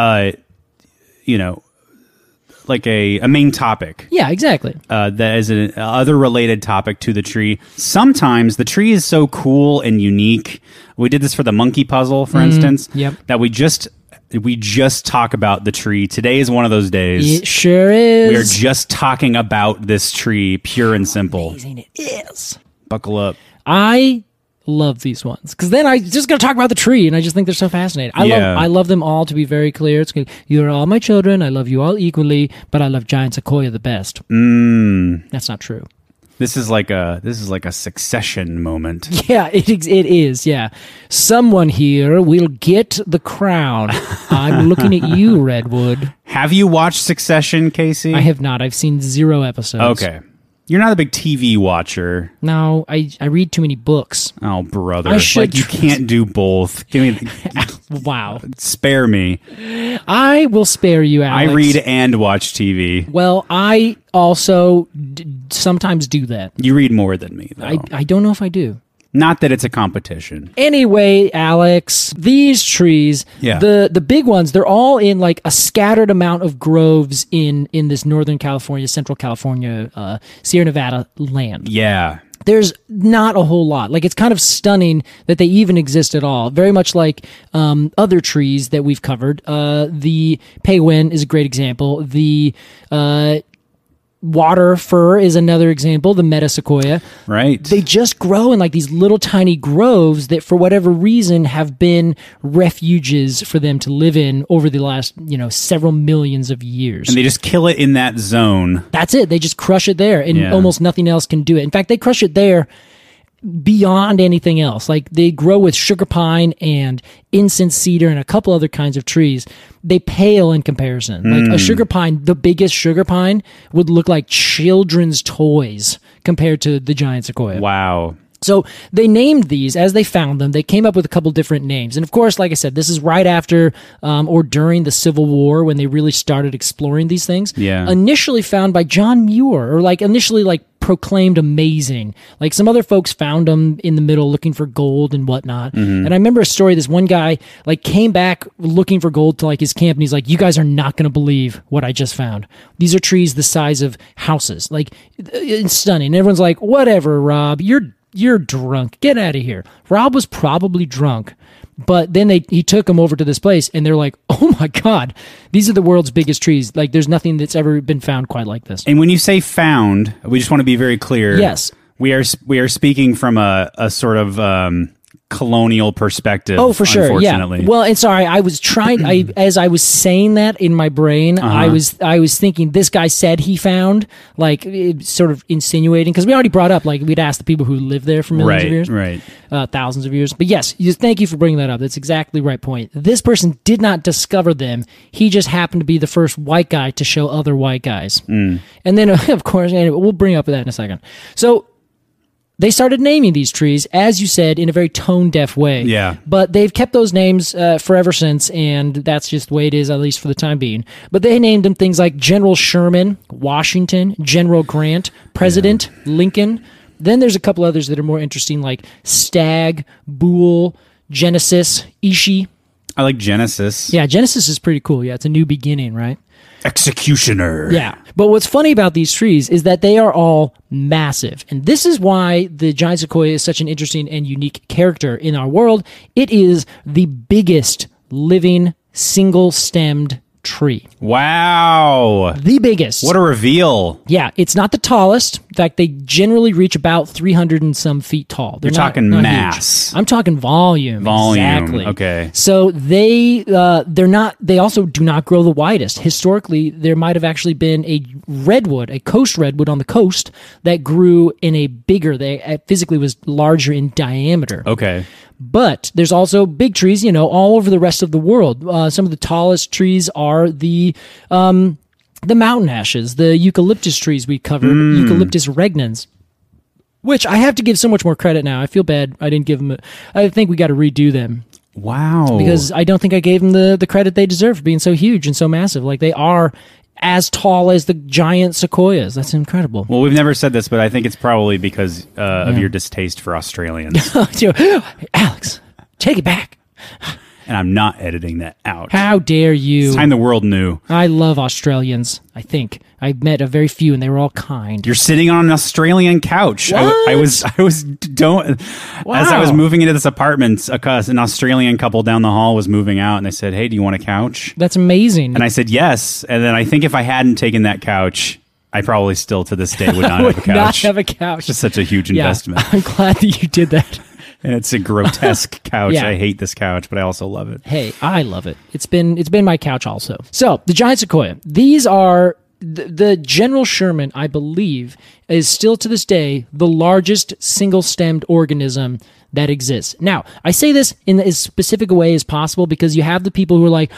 Like a main topic. Yeah, exactly. That is an other related topic to the tree. Sometimes the tree is so cool and unique. We did this for the monkey puzzle, for instance. Yep. That we just talk about the tree. Today is one of those days. It sure is. We're just talking about this tree, pure and simple. Amazing it is. Buckle up. I love these ones because then I just gonna talk about the tree, and I just think they're so fascinating. I love them all. To be very clear, it's good. You're all my children. I love you all equally, but I love giant sequoia the best. That's not true. This is like a Succession moment. Yeah, it is. Yeah, someone here will get the crown. I'm looking at you, Redwood. Have you watched Succession, Casey? I have not. I've seen 0 episodes. Okay. You're not a big TV watcher. No, I read too many books. Oh, brother. I should you can't do both. Give me Wow. Spare me. I will spare you, Alex. I read and watch TV. Well, I also sometimes do that. You read more than me, though. I don't know if I do. Not that it's a competition. Anyway, Alex, these trees, Yeah. the big ones, they're all in like a scattered amount of groves in this Northern California, Central California, Sierra Nevada land. Yeah. There's not a whole lot. Like, it's kind of stunning that they even exist at all. Very much like other trees that we've covered. The Peiwen is a great example. The water fir is another example, the metasequoia. Right. They just grow in like these little tiny groves that for whatever reason have been refuges for them to live in over the last, several millions of years. And they just kill it in that zone. That's it. They just crush it there and Yeah. almost nothing else can do it. In fact, they crush it there beyond anything else. Like, they grow with sugar pine and incense cedar and a couple other kinds of trees. They pale in comparison. Like a sugar pine, the biggest sugar pine would look like children's toys compared to the giant sequoia. Wow. So they named these as they found them. They came up with a couple different names. And of course, like I said, this is right after or during the Civil War when they really started exploring these things. Yeah. Initially found by John Muir, or initially proclaimed amazing. Like, some other folks found them in the middle looking for gold and whatnot. And I remember a story, this one guy came back looking for gold to his camp, and he's like, you guys are not going to believe what I just found. These are trees the size of houses. It's stunning. And everyone's like, whatever, Rob, you're drunk. Get out of here. Rob was probably drunk. But then he took them over to this place, and they're like, oh my God, these are the world's biggest trees. There's nothing that's ever been found quite like this. And when you say found, we just want to be very clear. Yes. We are speaking from a sort of colonial perspective. Oh, for sure. Unfortunately. Yeah. Well, and sorry, I was trying. As I was saying that in my brain, I was thinking this guy said he found, sort of insinuating, because we already brought up we'd asked the people who lived there for millions of years, right, thousands of years. But yes, thank you for bringing that up. That's exactly the right point. This person did not discover them. He just happened to be the first white guy to show other white guys. And then, of course, anyway, we'll bring up that in a second. So they started naming these trees, as you said, in a very tone-deaf way. Yeah. But they've kept those names forever since, and that's just the way it is, at least for the time being. But they named them things like General Sherman, Washington, General Grant, President Lincoln. Then there's a couple others that are more interesting, like Stag, Boole, Genesis, Ishi. I like Genesis. Yeah, Genesis is pretty cool. Yeah, it's a new beginning, right? Executioner. Yeah. But what's funny about these trees is that they are all massive. And this is why the giant sequoia is such an interesting and unique character in our world. It is the biggest living single-stemmed tree. Wow. The biggest. What a reveal. Yeah, it's not the tallest. In fact, they generally reach about 300 and some feet tall. You're talking not mass. huge. I'm talking volume. Exactly. Okay. So they're not. They also do not grow the widest. Historically, there might have actually been a redwood, a coast redwood on the coast that grew in a bigger. They physically was larger in diameter. Okay. But there's also big trees, all over the rest of the world. Some of the tallest trees are the mountain ashes, the eucalyptus trees we covered, Eucalyptus regnans, which I have to give so much more credit now. I feel bad I didn't give them. I think we got to redo them. Wow. because I don't think I gave them the credit they deserve for being so huge and so massive. Like, they are as tall as the giant sequoias. That's incredible. Well, we've never said this, but I think it's probably because of your distaste for Australians. Alex, take it back. And I'm not editing that out. How dare you? It's time the world knew. I love Australians, I think. I've met a very few, and they were all kind. You're sitting on an Australian couch. What? I was as I was moving into this apartment, an Australian couple down the hall was moving out, and they said, "Hey, do you want a couch?" That's amazing. And I said yes. And then I think if I hadn't taken that couch, I probably still to this day would not have a couch. Not have a couch. It's just such a huge Yeah, investment. I'm glad that you did that. And it's a grotesque couch. Yeah. I hate this couch, but I also love it. Hey, I love it. It's been my couch also. So the giant sequoia. These are the General Sherman, I believe, is still to this day the largest single-stemmed organism that exists. Now, I say this in as specific a way as possible because you have the people who are like,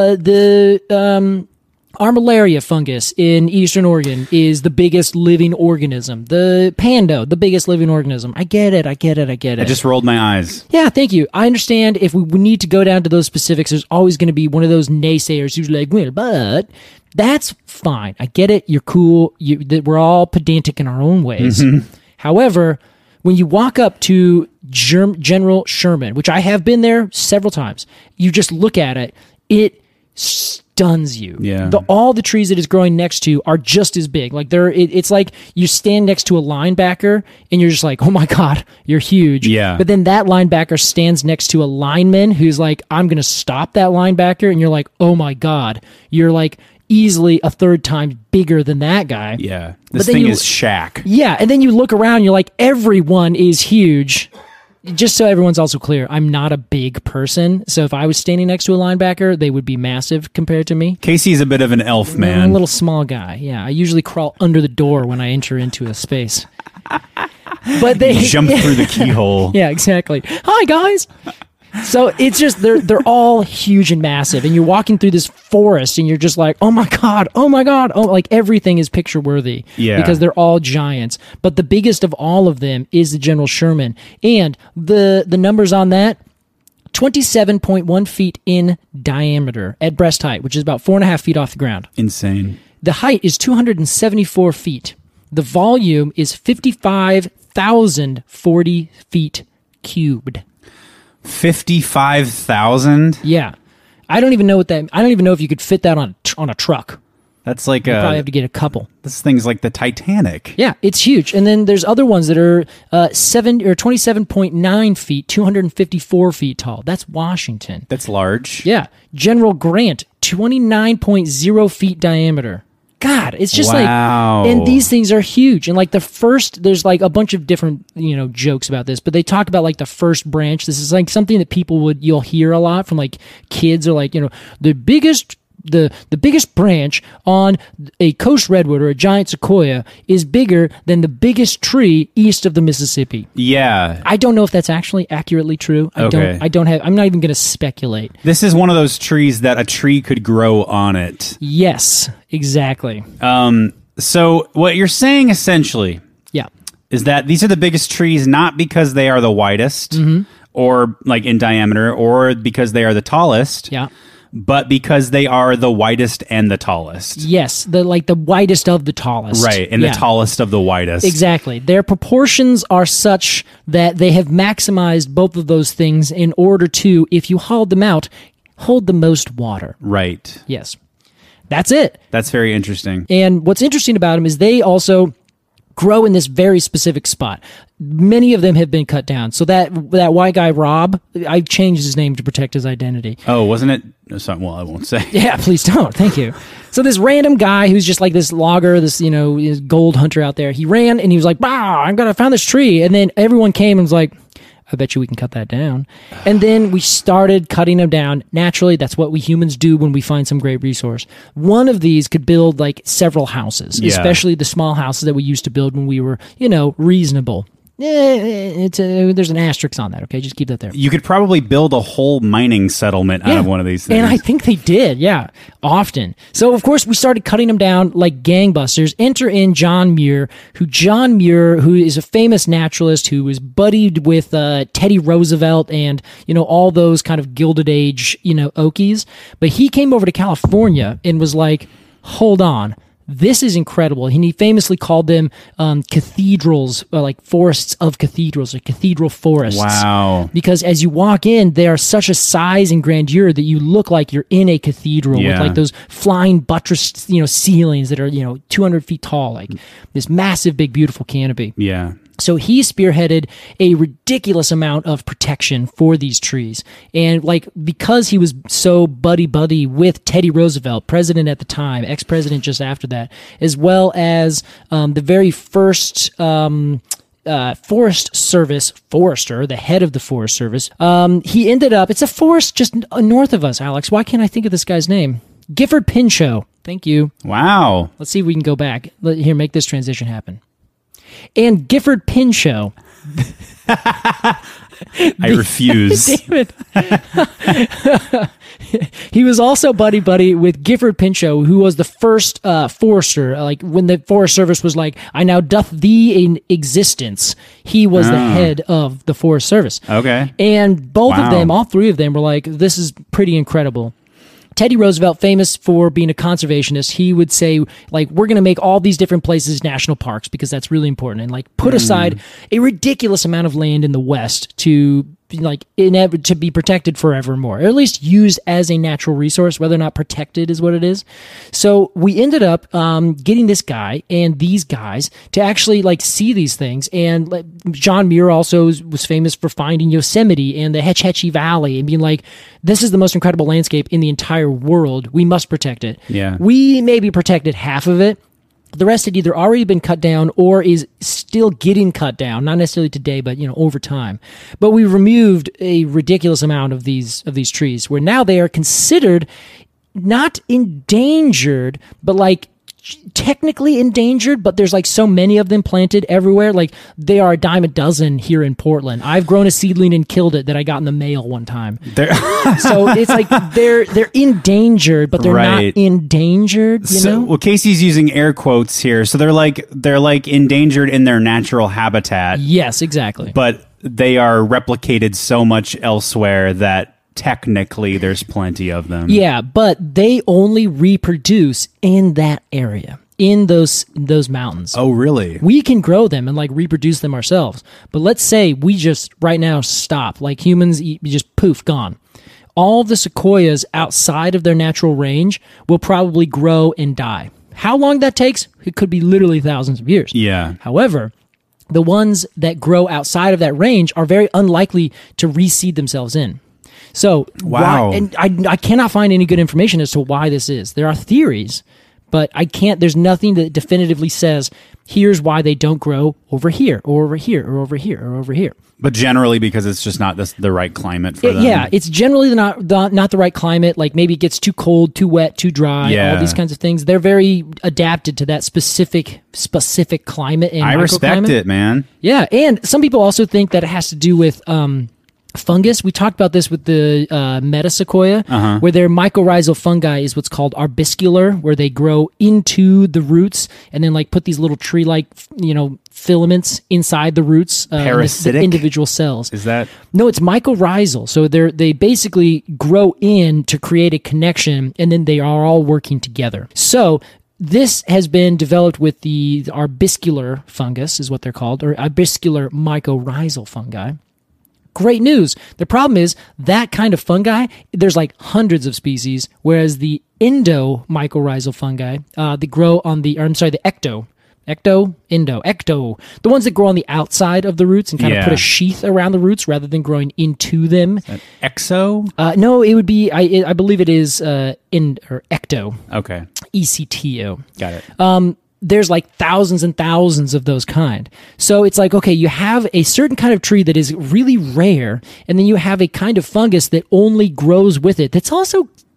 Armillaria fungus in Eastern Oregon is the biggest living organism. The pando, the biggest living organism. I get it. I just rolled my eyes. Yeah, thank you. I understand if we need to go down to those specifics, there's always going to be one of those naysayers who's like, well, but that's fine. I get it. You're cool. We're all pedantic in our own ways. However, when you walk up to General Sherman, which I have been there several times, you just look at it, it stuns you. Yeah. All the trees it is growing next to are just as big. Like it's like you stand next to a linebacker and you're just like, oh my God, you're huge. Yeah. But then that linebacker stands next to a lineman who's like, I'm going to stop that linebacker. And you're like, oh my God, you're like easily a third time bigger than that guy. Yeah. This thing is Shaq. Yeah. And then you look around, you're like, everyone is huge. Just so everyone's also clear, I'm not a big person. So if I was standing next to a linebacker, they would be massive compared to me. Casey's a bit of an elf man. I'm a little small guy. Yeah, I usually crawl under the door when I enter into a space. But they jump through the keyhole. Yeah, exactly. Hi, guys. So it's just they're all huge and massive, and you're walking through this forest, and you're just like, oh my god, oh like everything is picture worthy, because they're all giants. But the biggest of all of them is the General Sherman, and the numbers on that: 27.1 feet in diameter at breast height, which is about 4.5 feet off the ground. Insane. The height is 274 feet. The volume is 55,040 feet cubed. 55,000? Yeah. I don't even know if you could fit that on a truck. That's like You probably have to get a couple. This thing's like the Titanic. Yeah, it's huge. And then there's other ones that are 27.9 feet, 254 feet tall. That's Washington. That's large. Yeah. General Grant, 29.0 feet diameter. God, it's just wow. And these things are huge. And like there's like a bunch of different, jokes about this, but they talk about like the first branch. This is like something that you'll hear a lot from like kids are like, the biggest branch on a coast redwood or a giant sequoia is bigger than the biggest tree east of the Mississippi. Yeah. I don't know if that's actually accurately true. I'm not even going to speculate. This is one of those trees that a tree could grow on it. Yes, exactly. So what you're saying essentially is that these are the biggest trees not because they are the widest or like in diameter or because they are the tallest. Yeah. But because they are the widest and the tallest. Yes, the widest of the tallest. Right, and the tallest of the widest. Exactly. Their proportions are such that they have maximized both of those things in order to, if you hauled them out, hold the most water. Right. Yes. That's it. That's very interesting. And what's interesting about them is they also grow in this very specific spot. Many of them have been cut down. So that white guy, Rob, I changed his name to protect his identity. Oh, wasn't it? Well, I won't say. Yeah, please don't. Thank you. So this random guy who's just like this logger, this, gold hunter out there, he ran and he was like, wow, I found this tree. And then everyone came and was like, I bet you we can cut that down. And then we started cutting them down. Naturally, that's what we humans do when we find some great resource. One of these could build like several houses, especially the small houses that we used to build when we were, reasonable. there's an asterisk on that. Okay, just keep that there. You could probably build a whole mining settlement out of one of these things. And I think they did, yeah, often. So, of course, we started cutting them down like gangbusters. Enter in John Muir, who is a famous naturalist who was buddied with Teddy Roosevelt and, all those kind of Gilded Age, Okies. But he came over to California and was like, hold on. This is incredible. And he famously called them cathedrals, like forests of cathedrals, or cathedral forests. Wow. Because as you walk in, they are such a size and grandeur that you look like you're in a cathedral with like those flying buttressed, ceilings that are, 200 feet tall, like this massive, big, beautiful canopy. Yeah. So he spearheaded a ridiculous amount of protection for these trees. And because he was so buddy with Teddy Roosevelt, president at the time, ex-president just after that, as well as the very first Forest Service forester, the head of the Forest Service, he ended up, it's a forest just north of us, Alex. Why can't I think of this guy's name? Gifford Pinchot. Thank you. Wow. Let's see if we can go back. Here, make this transition happen. And Gifford Pinchot. I refuse. Damn it. He was also buddy with Gifford Pinchot, who was the first forester. Like when the Forest Service was like, I now doth thee in existence. He was the head of the Forest Service. Okay. And both of them, all three of them, were like, this is pretty incredible. Teddy Roosevelt, famous for being a conservationist, he would say, we're going to make all these different places national parks because that's really important, and put aside a ridiculous amount of land in the West to to be protected forevermore, or at least used as a natural resource. Whether or not protected is what it is. So we ended up getting this guy and these guys to actually see these things. And John Muir also was famous for finding Yosemite and the Hetch Hetchy Valley and being like, this is the most incredible landscape in the entire world. We must protect it. Yeah. We maybe protected half of it. The rest had either already been cut down or is still getting cut down, not necessarily today, but over time. But we removed a ridiculous amount of these trees, where now they are considered not endangered, but technically endangered, but there's so many of them planted everywhere. They are a dime a dozen here in Portland. I've grown a seedling and killed it that I got in the mail one time. So it's they're endangered, but they're not endangered. Well, Casey's using air quotes here. So they're endangered in their natural habitat. Yes, exactly. But they are replicated so much elsewhere that technically there's plenty of them. Yeah, but they only reproduce in that area, in those mountains. Oh, really? We can grow them and reproduce them ourselves. But let's say we just right now stop, humans, just poof, gone. All of the sequoias outside of their natural range will probably grow and die. How long that takes? It could be literally thousands of years. Yeah. However, the ones that grow outside of that range are very unlikely to reseed themselves in. So, wow. And I cannot find any good information as to why this is. There are theories, but there's nothing that definitively says, here's why they don't grow over here, or over here, or over here, or over here. But generally because it's just not the right climate for them. Yeah, it's generally not the right climate. Maybe it gets too cold, too wet, too dry, all these kinds of things. They're very adapted to that specific climate and microclimate. I respect it, man. Yeah, and some people also think that it has to do with fungus. We talked about this with the metasequoia, where their mycorrhizal fungi is what's called arbuscular, where they grow into the roots and then put these little tree-like, filaments inside the roots. Parasitic? The individual cells. Is that? No, it's mycorrhizal. So they basically grow in to create a connection, and then they are all working together. So this has been developed with the arbuscular fungus, is what they're called, or arbuscular mycorrhizal fungi. Great news. The problem is that kind of fungi, there's hundreds of species, whereas the endomycorrhizal fungi, they grow on the ecto, the ones that grow on the outside of the roots and kind of put a sheath around the roots rather than growing into them. Exo? No, it would be, I believe it is ecto. Okay. ECTO. Got it. There's thousands and thousands of those kind. So it's okay, you have a certain kind of tree that is really rare, and then you have a kind of fungus that only grows with it. That's also,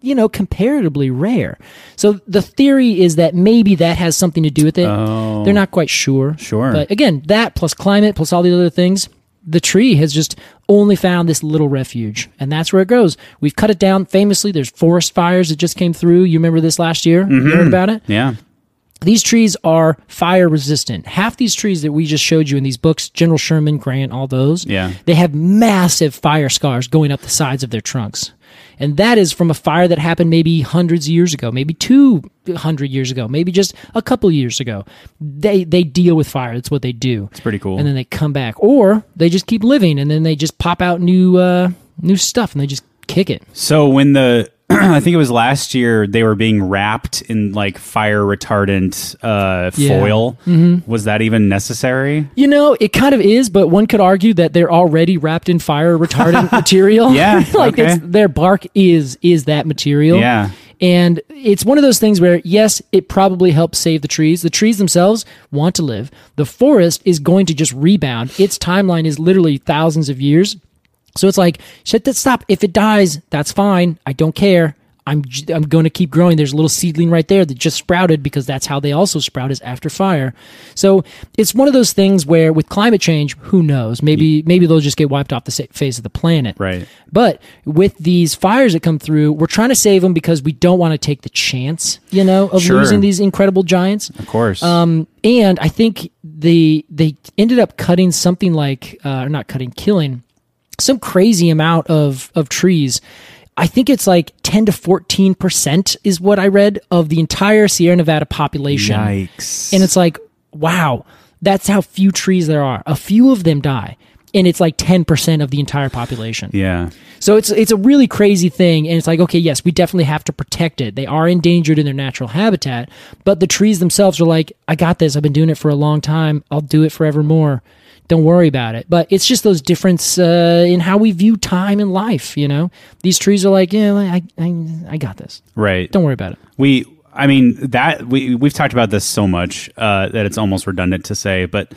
comparatively rare. So the theory is that maybe that has something to do with it. Oh. They're not quite sure. Sure. But again, that plus climate plus all the other things, the tree has just only found this little refuge, and that's where it goes. We've cut it down. Famously, there's forest fires that just came through. You remember this last year? You heard about it? Yeah. These trees are fire resistant. Half these trees that we just showed you in these books, General Sherman, Grant, all those, they have massive fire scars going up the sides of their trunks. And that is from a fire that happened maybe hundreds of years ago, maybe 200 years ago, maybe just a couple of years ago. They deal with fire. That's what they do. It's pretty cool. And then they come back. Or they just keep living, and then they just pop out new stuff, and they just kick it. So when I think it was last year, they were being wrapped in like fire retardant foil. Was that even necessary? It kind of is, but one could argue that they're already wrapped in fire retardant material. Yeah, like their bark is that material. Yeah. And it's one of those things where, yes, it probably helps save the trees. The trees themselves want to live. The forest is going to just rebound. Its timeline is literally thousands of years. So it's like, stop. If it dies, that's fine. I don't care. I'm going to keep growing. There's a little seedling right there that just sprouted because that's how they also sprout, is after fire. So it's one of those things where with climate change, who knows? Maybe they'll just get wiped off the face of the planet. Right. But with these fires that come through, we're trying to save them because we don't want to take the chance, of losing these incredible giants. Of course. And I think they ended up cutting something like, killing some crazy amount of trees. I think it's like 10 to 14% is what I read of the entire Sierra Nevada population. Yikes. And it's like, wow, that's how few trees there are. A few of them die. And it's like 10% of the entire population. Yeah. So it's a really crazy thing. And it's like, okay, yes, we definitely have to protect it. They are endangered in their natural habitat. But the trees themselves are like, I got this. I've been doing it for a long time. I'll do it forevermore. Don't worry about it. But it's just those difference in how we view time and life, These trees are like, I got this. Right. Don't worry about it. We've talked about this so much that it's almost redundant to say, but,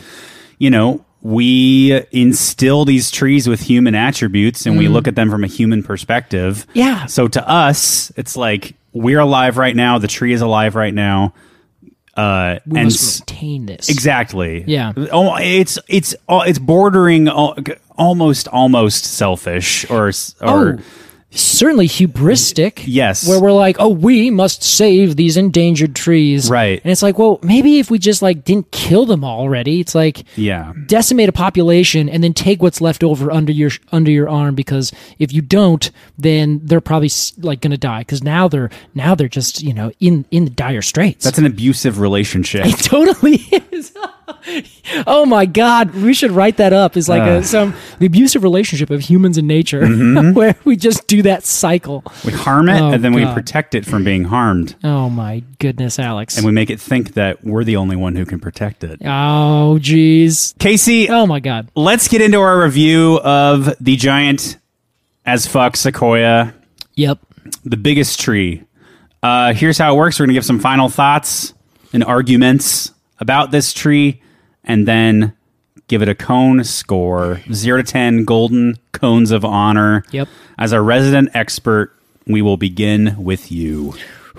we instill these trees with human attributes and we look at them from a human perspective. Yeah. So to us, it's like, we're alive right now. The tree is alive right now. We must maintain this. Exactly. Yeah. It's bordering almost selfish or certainly hubristic. Yes. Where we're like, we must save these endangered trees. Right. And it's like, well, maybe if we just didn't kill them already, it's like, decimate a population and then take what's left over under your arm, because if you don't, then they're probably going to die, because now they're just, in the dire straits. That's an abusive relationship. It totally is. Oh my God, we should write that up. It's like the abusive relationship of humans and nature, where we just do that cycle. We harm it, and then we protect it from being harmed. Oh my goodness, Alex. And we make it think that we're the only one who can protect it. Oh, geez. Casey. Oh my God. Let's get into our review of the giant as fuck sequoia. Yep. The biggest tree. Here's how it works. We're going to give some final thoughts and arguments about this tree, and then give it a cone score. 0 to 10 golden cones of honor. Yep. As our resident expert, we will begin with you.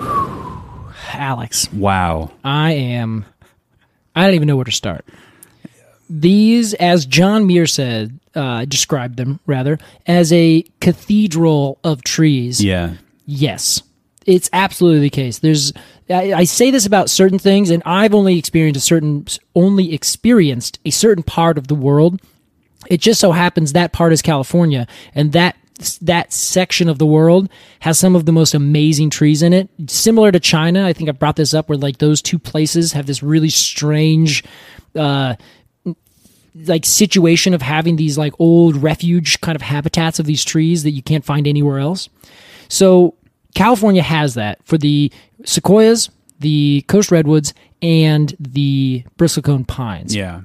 Alex. Wow. I don't even know where to start. These, as John Muir said, described them, rather, as a cathedral of trees. Yeah. Yes. It's absolutely the case. I say this about certain things, and I've only experienced a certain part of the world. It just so happens that part is California, and that section of the world has some of the most amazing trees in it. Similar to China, I think I brought this up, where those two places have this really strange situation of having these old refuge kind of habitats of these trees that you can't find anywhere else. So California has that for the sequoias, the coast redwoods, and the bristlecone pines. Yeah.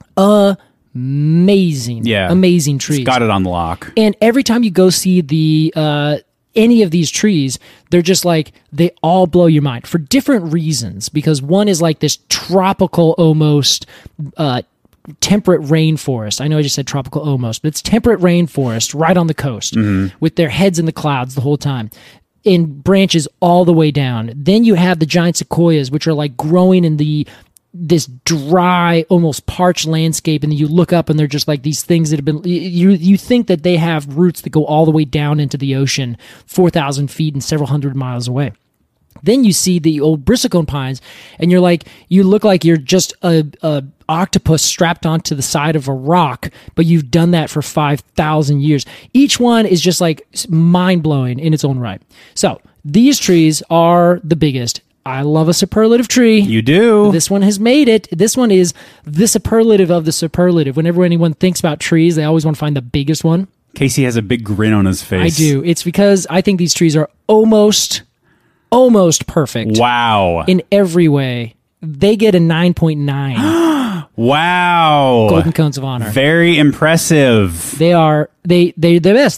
Amazing. Yeah. Amazing trees. It's got it on lock. And every time you go see the any of these trees, they're just they all blow your mind for different reasons. Because one is this tropical almost temperate rainforest. I know I just said tropical almost, but it's temperate rainforest right on the coast with their heads in the clouds the whole time. in branches all the way down. Then you have the giant sequoias, which are like growing in this dry, almost parched landscape, and then you look up and they're just like these things that have been, you think that they have roots that go all the way down into the ocean, 4,000 feet and several hundred miles away. Then you see the old bristlecone pines, and you're like, you look like you're just a octopus strapped onto the side of a rock, but you've done that for 5,000 years. Each one is just like mind-blowing in its own right. So these trees are the biggest. I love a superlative tree. You do. This one has made it. This one is the superlative of the superlative. Whenever anyone thinks about trees, they always want to find the biggest one. Casey has a big grin on his face. I do. It's because I think these trees are almost perfect. Wow. In every way. They get a 9.9. Wow. Golden Cones of Honor. Very impressive. They're the best.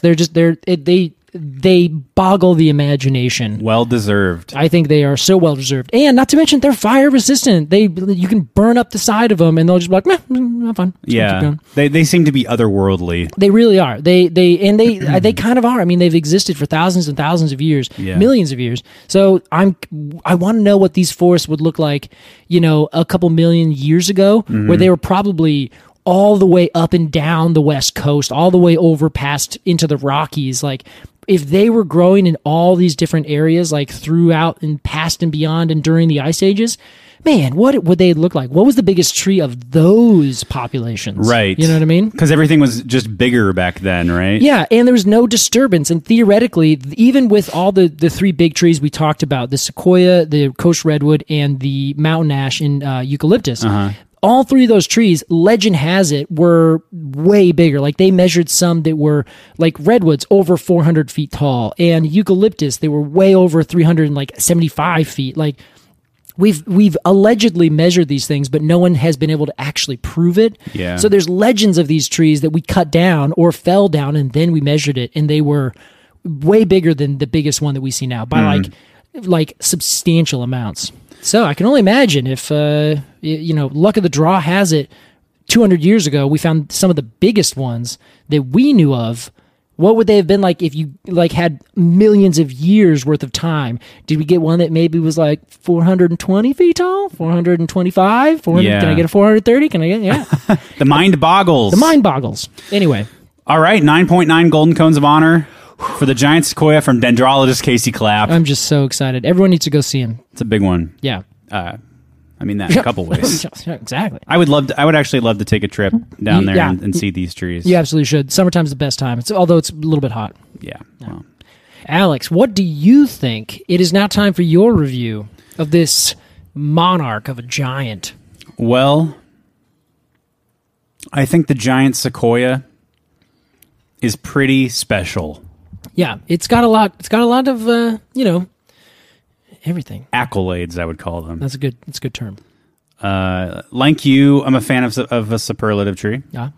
They boggle the imagination. Well deserved. I think they are so well deserved, and not to mention they're fire resistant. You can burn up the side of them, and they'll just be like, "Meh, not fun." Yeah, they seem to be otherworldly. They really are. They kind of are. I mean, they've existed for thousands and thousands of years, millions of years. So I want to know what these forests would look like, a couple million years ago, where they were probably all the way up and down the West Coast, all the way over past into the Rockies. Like, if they were growing in all these different areas, like throughout and past and beyond and during the ice ages, man, what would they look like? What was the biggest tree of those populations? Right. You know what I mean? Because everything was just bigger back then, right? Yeah, and there was no disturbance. And theoretically, even with all the three big trees we talked about, the sequoia, the coast redwood, and the mountain ash and eucalyptus, all three of those trees, legend has it, were way bigger. Like, they measured some that were like redwoods over 400 feet tall, and eucalyptus, they were way over 375 feet. Like, we've allegedly measured these things, but no one has been able to actually prove it. Yeah. So there's legends of these trees that we cut down or fell down, and then we measured it, and they were way bigger than the biggest one that we see now by like substantial amounts. So I can only imagine if, luck of the draw has it, 200 years ago, we found some of the biggest ones that we knew of. What would they have been like if you had millions of years worth of time? Did we get one that maybe was like 420 feet tall, 425, 400? Yeah. Can I get a 430? Can I get, The mind boggles. The mind boggles. Anyway. All right, 9.9 Golden Cones of Honor for the giant sequoia from dendrologist Casey Clapp. I'm just so excited. Everyone needs to go see him. It's a big one. Yeah. I mean that in a couple ways. Exactly. I would actually love to take a trip down there and see these trees. You absolutely should. Summertime's the best time. Although it's a little bit hot. Yeah. Well. Alex, what do you think? It is now time for your review of this monarch of a giant. Well, I think the giant sequoia is pretty special. Yeah, it's got a lot. It's got a lot of everything. Accolades, I would call them. That's a good term. Like you, I'm a fan of a superlative tree. Yeah.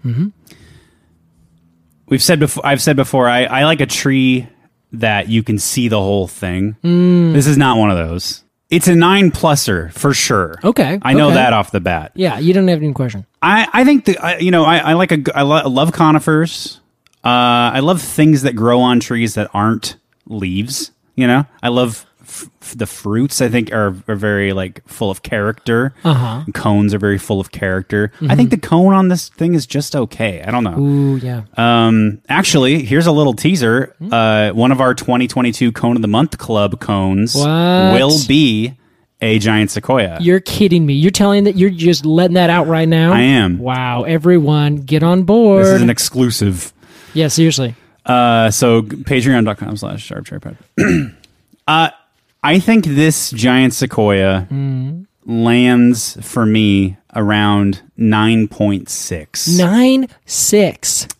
I've said before. I like a tree that you can see the whole thing. This is not one of those. It's a 9-pluser for sure. Okay, I know that off the bat. Yeah, you don't have any question. I think I love conifers. I love things that grow on trees that aren't leaves. I love the fruits. I think are very full of character. Cones are very full of character. I think the cone on this thing is just okay. I don't know. Ooh, yeah. Actually, here's a little teaser. One of our 2022 Cone of the Month Club cones will be a giant sequoia. You're kidding me. You're telling that you're just letting that out right now? I am. Wow. Everyone, get on board. This is an exclusive. Yeah, seriously. So patreon.com/arbitrarypod. I think this giant sequoia lands for me around 9.6. 9.6.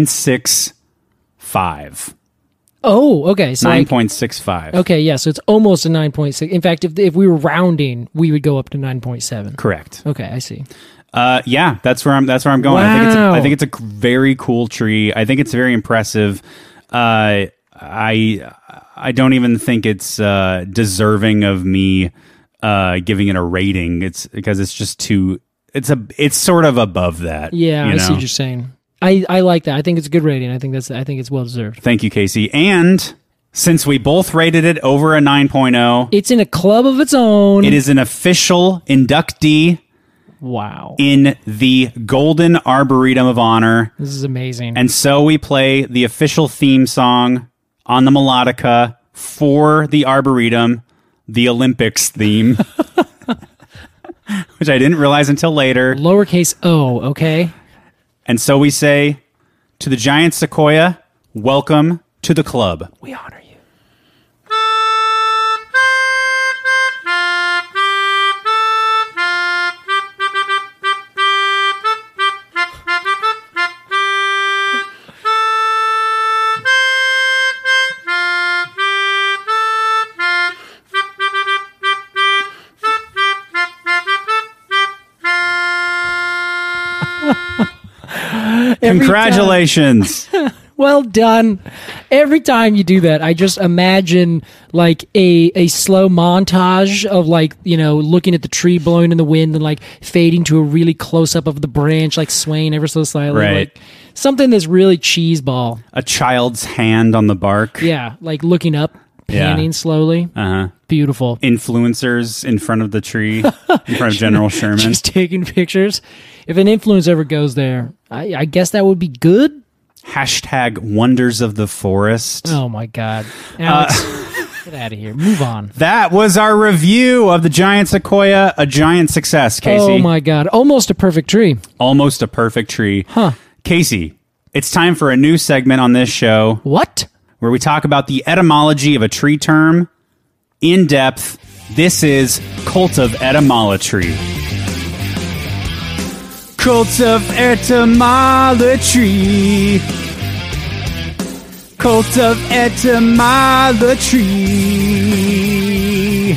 9.65. Oh, okay. So 9.65. Okay, yeah, so it's almost a 9.6. In fact, if we were rounding, we would go up to 9.7. Correct. Okay, I see. Yeah, that's where I'm going. Wow. I think it's a very cool tree. I think it's very impressive. I don't even think it's deserving of me giving it a rating. It's because it's just too. It's sort of above that. Yeah, I see what you're saying. I like that. I think it's a good rating. I think it's well deserved. Thank you, Casey. And Since we both rated it over a 9.0, It's in a club of its own. it is an official inductee Wow. in the Golden Arboretum of Honor. This is amazing. And so we play the official theme song on the melodica for the Arboretum, the Olympics theme, which I didn't realize until later. Lowercase o, okay? And so we say to the giant sequoia, welcome to the club. We honor you. Congratulations. Well done. Every time you do that, I just imagine like a slow montage of like, looking at the tree blowing in the wind and like fading to a really close up of the branch, like swaying ever so slightly. Right. Like something that's really cheeseball. A child's hand on the bark. Yeah. Like looking up, panning slowly. Uh-huh. Beautiful. Influencers in front of the tree, in front of General Sherman. Just taking pictures. If an influence ever goes there, I guess that would be good. Hashtag wonders of the forest. Oh my God. Alex, get out of here. Move on. That was our review of the giant sequoia, a giant success, Casey. Oh my God. Almost a perfect tree. Almost a perfect tree. Huh. Casey, it's time for a new segment on this show What? where we talk about the etymology of a tree term in depth. This is Cult of Etymology. Cult of Etymology. Cult of Etymology.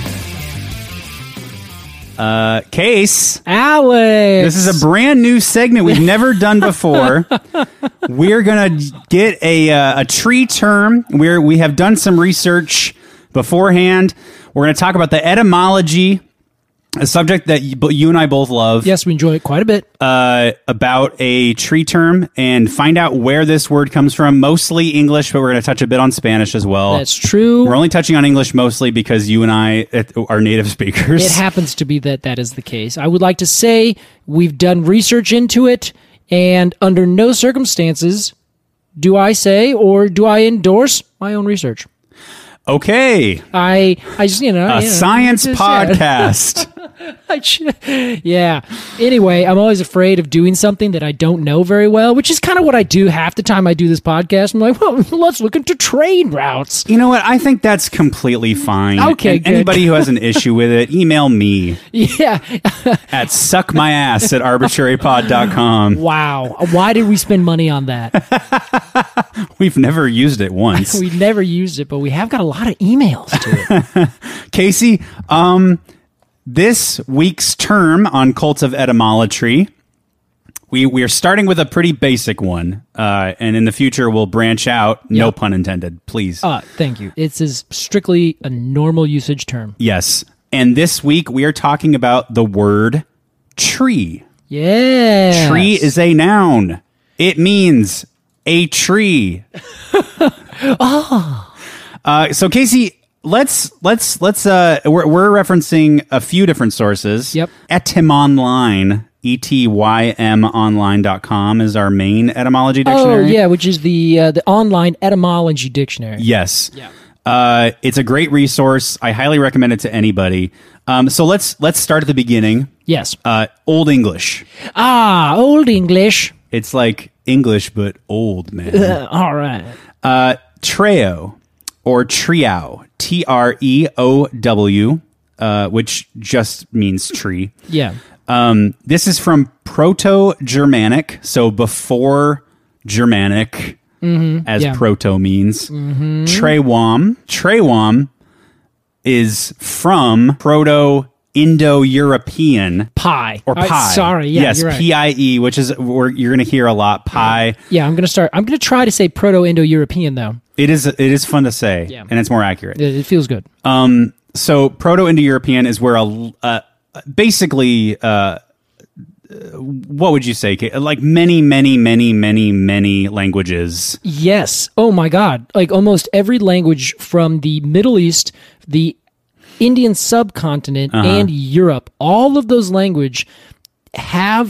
Case. Alex. This is a brand new segment we've never done before. We're gonna get a tree term where we have done some research beforehand. We're gonna talk about the etymology, a subject that you and I both love. Yes, we enjoy it quite a bit. About a tree term and find out where this word comes from. Mostly English, but we're going to touch a bit on Spanish as well. That's true. We're only touching on English mostly because you and I are native speakers. It happens to be that is the case. I would like to say we've done research into it, and under no circumstances do I say or do I endorse my own research. Okay. I just, A science podcast. Yeah. Anyway, I'm always afraid of doing something that I don't know very well, which is kind of what I do half the time I do this podcast. I'm like, well, let's look into train routes. You know what? I think that's completely fine. Okay, and good. anybody who has an issue with it, email me Yeah. at suckmyass@arbitrarypod.com. Wow. Why did we spend money on that? We've never used it once. We never used it, but we have got a lot of emails to it. Casey, this week's term on Cult of Etymology, we are starting with a pretty basic one, and in the future we'll branch out. No Yep. pun intended, please. Thank you. It's strictly a normal usage term. Yes, and this week we are talking about the word tree. Yeah. Tree is a noun. It means a tree. So Casey, let's we're referencing a few different sources. Yep. Etymonline, etymonline.com is our main etymology Oh, dictionary. yeah, which is the online etymology dictionary. Yes. Yeah. It's a great resource. I highly recommend it to anybody. So let's start at the beginning. Yes. Old English. Old English. It's like English but old, man. All right. Treo or treow, Treow, which just means tree. Yeah. This is from Proto-Germanic, so before Germanic, as yeah. proto means. Trewam. Trewam is from Proto-Indo-European. Pie. Or pie. Sorry. Yeah, yes, you're right. P-I-E, which is where you're going to hear a lot. Pie. Yeah, I'm going to try to say Proto-Indo-European, though. It is fun to say, Yeah. and it's more accurate. It feels good. So Proto-Indo-European is where basically what would you say? Like many, many, many, many, many languages. Yes. Oh my God. Like almost every language from the Middle East, the Indian subcontinent, and Europe, all of those languages have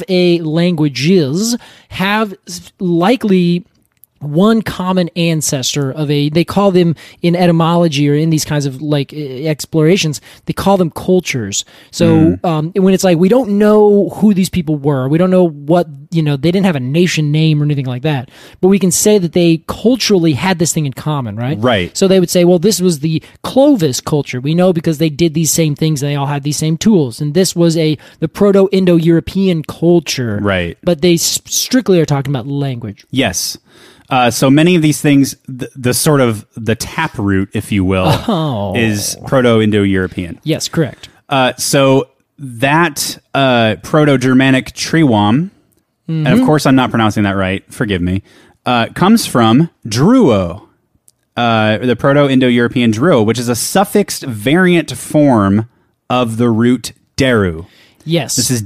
likely one common ancestor of they call them in etymology or in these kinds of like explorations, they call them cultures. So when it's like, we don't know who these people were, we don't know what, they didn't have a nation name or anything like that, but we can say that they culturally had this thing in common, right? Right. So they would say, well, this was the Clovis culture. We know because they did these same things and they all had these same tools. And this was the Proto-Indo-European culture. Right. But they strictly are talking about language. Yes. So many of these things, the sort of the taproot, if you will, is Proto-Indo-European. Yes, correct. So that Proto-Germanic Triwam, and of course I'm not pronouncing that right, forgive me, comes from Druo, the Proto-Indo-European Druo, which is a suffixed variant form of the root deru. Yes. This is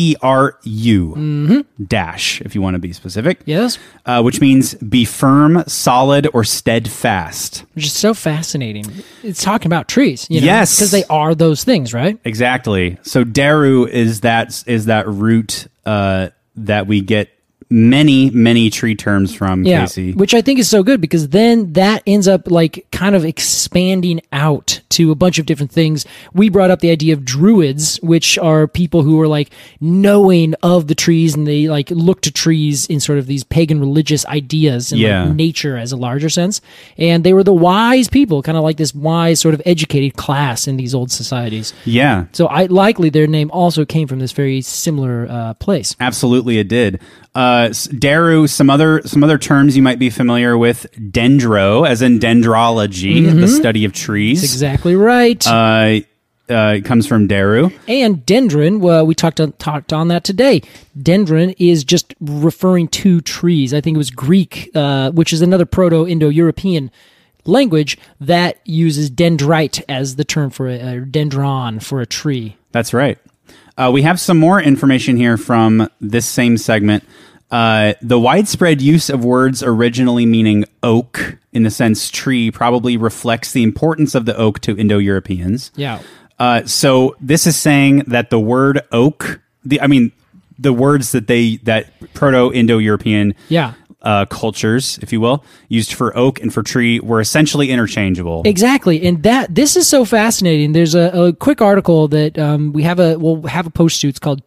DERU dash, if you want to be specific. Yes. Which means be firm, solid, or steadfast. Which is so fascinating. It's talking about trees. Yes. Because they are those things, right? Exactly. So deru is that root that we get many, many tree terms from, Casey. Which I think is so good because then that ends up like kind of expanding out to a bunch of different things. We brought up the idea of druids, which are people who are like knowing of the trees and they like look to trees in sort of these pagan religious ideas and like nature as a larger sense. And they were the wise people, kind of like this wise sort of educated class in these old societies. Yeah. So likely their name also came from this very similar place. Absolutely it did. Deru, some other terms you might be familiar with. Dendro, as in dendrology, the study of trees. That's exactly right. It comes from Deru. And dendron, well, we talked on that today. Dendron is just referring to trees. I think it was Greek, which is another Proto-Indo-European language that uses dendrite as the term for a dendron for a tree. That's right. We have some more information here from this same segment. The widespread use of words originally meaning oak, in the sense tree, probably reflects the importance of the oak to Indo-Europeans. Yeah. So this is saying that the word oak, the words that Proto-Indo-European cultures, if you will, used for oak and for tree were essentially interchangeable. Exactly, and this is so fascinating. There's a quick article that we'll have a post to. It's called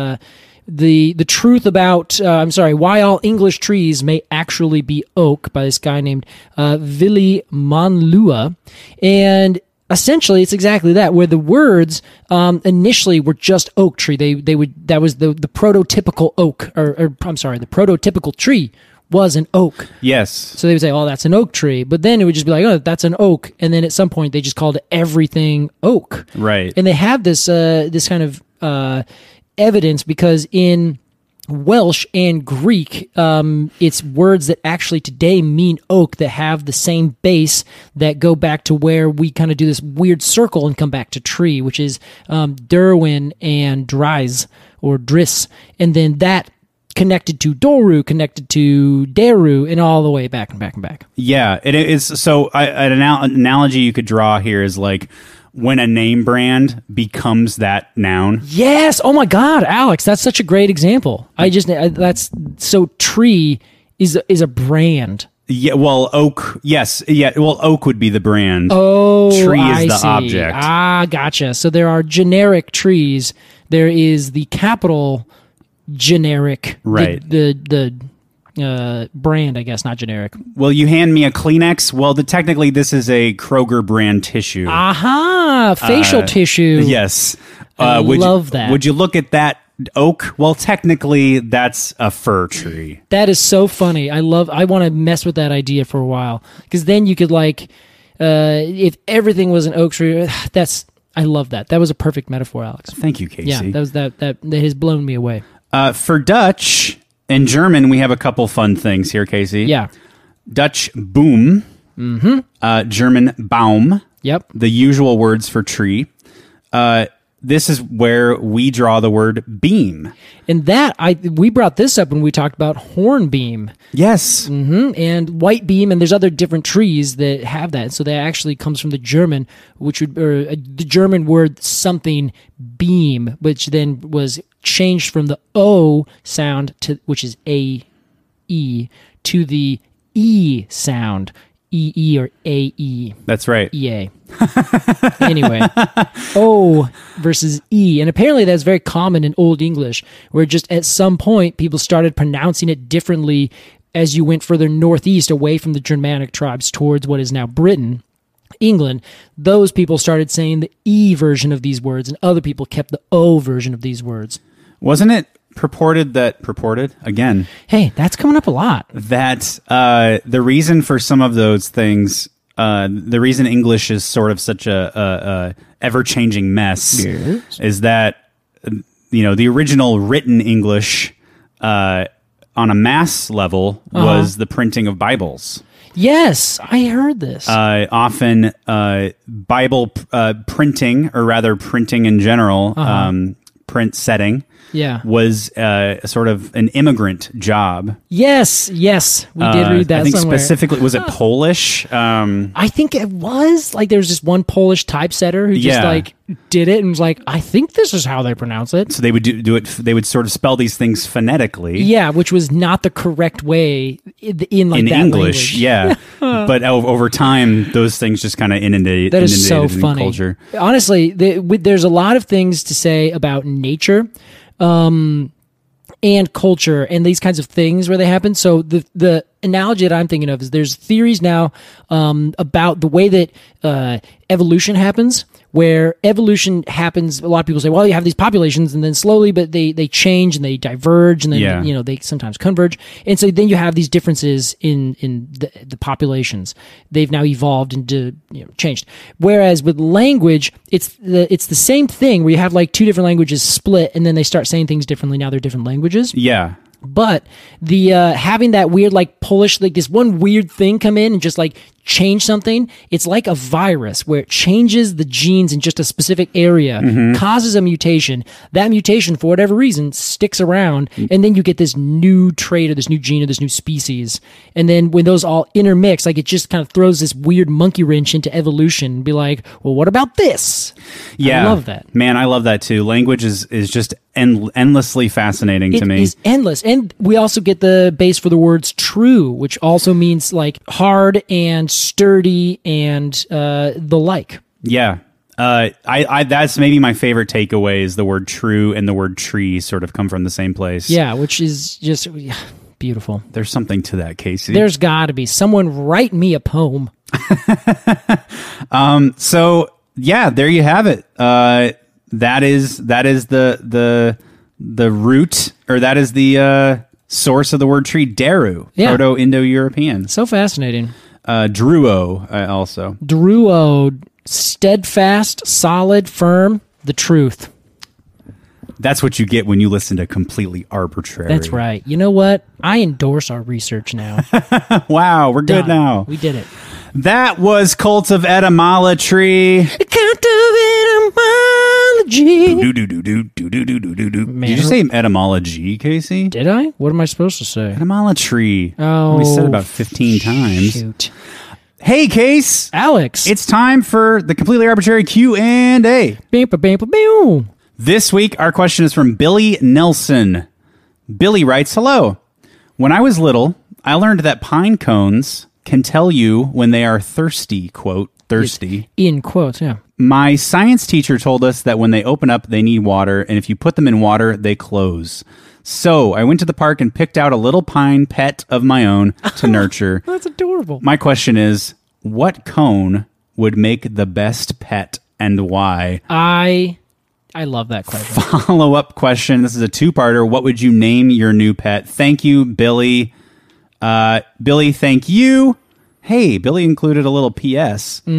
the truth about why all English trees may actually be oak by this guy named Vili Manlua, and essentially it's exactly that, where the words initially were just oak tree. That was the prototypical oak, the prototypical tree was an oak. Yes. So they would say, oh, that's an oak tree. But then it would just be like, oh, that's an oak. And then at some point they just called everything oak. Right. And they have this kind of evidence because in Welsh and Greek, it's words that actually today mean oak that have the same base that go back to where we kind of do this weird circle and come back to tree, which is Derwin and Dries or Driss. And then that connected to Doru, connected to Deru, and all the way back and back and back. Yeah, it is. So an analogy you could draw here is like when a name brand becomes that noun. Yes. Oh my God, Alex, that's such a great example. That's so tree is a brand. Yeah, well, oak. Yes, yeah. Well, oak would be the brand. Oh, tree is I the see. object. Ah, gotcha. So there are generic trees. There is the capital generic, right? The brand, I guess, not generic. Will you hand me a Kleenex? Well, technically, this is a Kroger brand tissue. Aha! Facial tissue. Yes. I love that. Would you look at that oak? Well, technically, that's a fir tree. That is so funny. I want to mess with that idea for a while because then you could if everything was an oak tree. I love that. That was a perfect metaphor, Alex. Thank you, Casey. Yeah, that has blown me away. For Dutch and German, we have a couple fun things here, Casey. Yeah. Dutch boom. Mm-hmm. German Baum. Yep. The usual words for tree. this is where we draw the word beam. And we brought this up when we talked about hornbeam. Yes. And white beam, and there's other different trees that have that. So that actually comes from the German, the German word something beam, which then was changed from the O sound which is A-E, to the E sound, E-E or A-E. That's right. E-A. Anyway, O versus E. And apparently that's very common in Old English, where just at some point people started pronouncing it differently as you went further northeast away from the Germanic tribes towards what is now Britain, England. Those people started saying the E version of these words, and other people kept the O version of these words. Wasn't it purported again? Hey, that's coming up a lot. That the reason for some of those things, the reason English is sort of such a ever-changing mess, is that the original written English on a mass level was the printing of Bibles. Yes, I heard this. Often Bible printing, or rather printing in general, print setting, was sort of an immigrant job. Yes, we did read that. I think somewhere. specifically, was it Polish? I think it was. Like, there was just one Polish typesetter who just did it and was like, I think this is how they pronounce it. So they would do it. They would sort of spell these things phonetically. Yeah, which was not the correct way in that English. language. Yeah, but over time, those things just kind of inundated. That is so funny. Culture. Honestly, there's a lot of things to say about nature. And culture and these kinds of things where they happen. So the analogy that I'm thinking of is there's theories now about the way that evolution happens, where evolution happens. A lot of people say, well, you have these populations and then slowly, but they change and they diverge and then, they sometimes converge. And so then you have these differences in the populations. They've now evolved and changed. Whereas with language, it's the same thing where you have like two different languages split and then they start saying things differently. Now they're different languages. Yeah. But the having that weird like Polish, like this one weird thing come in and just like change something, it's like a virus where it changes the genes in just a specific area, causes a mutation. That mutation, for whatever reason, sticks around, and then you get this new trait or this new gene or this new species. And then when those all intermix, like it just kind of throws this weird monkey wrench into evolution and be like, well, what about this? Yeah. I love that. Man, I love that too. Language is just endlessly fascinating to me. It is endless. And we also get the base for the words true, which also means like hard and sturdy and the like. Yeah. I that's maybe my favorite takeaway is the word true and the word tree sort of come from the same place. Yeah, which is just beautiful. There's something to that, Casey. There's got to be. Someone write me a poem. So yeah, there you have it. That is the root, or that is the source of the word tree, Daru, Proto-Indo-European. So fascinating. Druo also. Druo, steadfast, solid, firm, the truth. That's what you get when you listen to Completely Arbitrary. That's right. You know what? I endorse our research now. Wow, we're good now. We did it. That was Cult of Etymology. Cult of Etymology. Did you say etymology, Casey? Did I? What am I supposed to say? Etymology. Oh, we said about 15 times. Shoot. Hey, Case. Alex. It's time for the Completely Arbitrary Q&A. This week, our question is from Billy Nelson. Billy writes, hello. When I was little, I learned that pine cones can tell you when they are thirsty, quote, thirsty. In quotes, yeah. My science teacher told us that when they open up, they need water, and if you put them in water, they close. So I went to the park and picked out a little pine pet of my own to nurture. That's adorable. My question is, what cone would make the best pet and why? I love that question. Follow-up question. This is a two-parter. What would you name your new pet? Thank you, Billy. Billy, thank you. Hey, Billy included a little PS.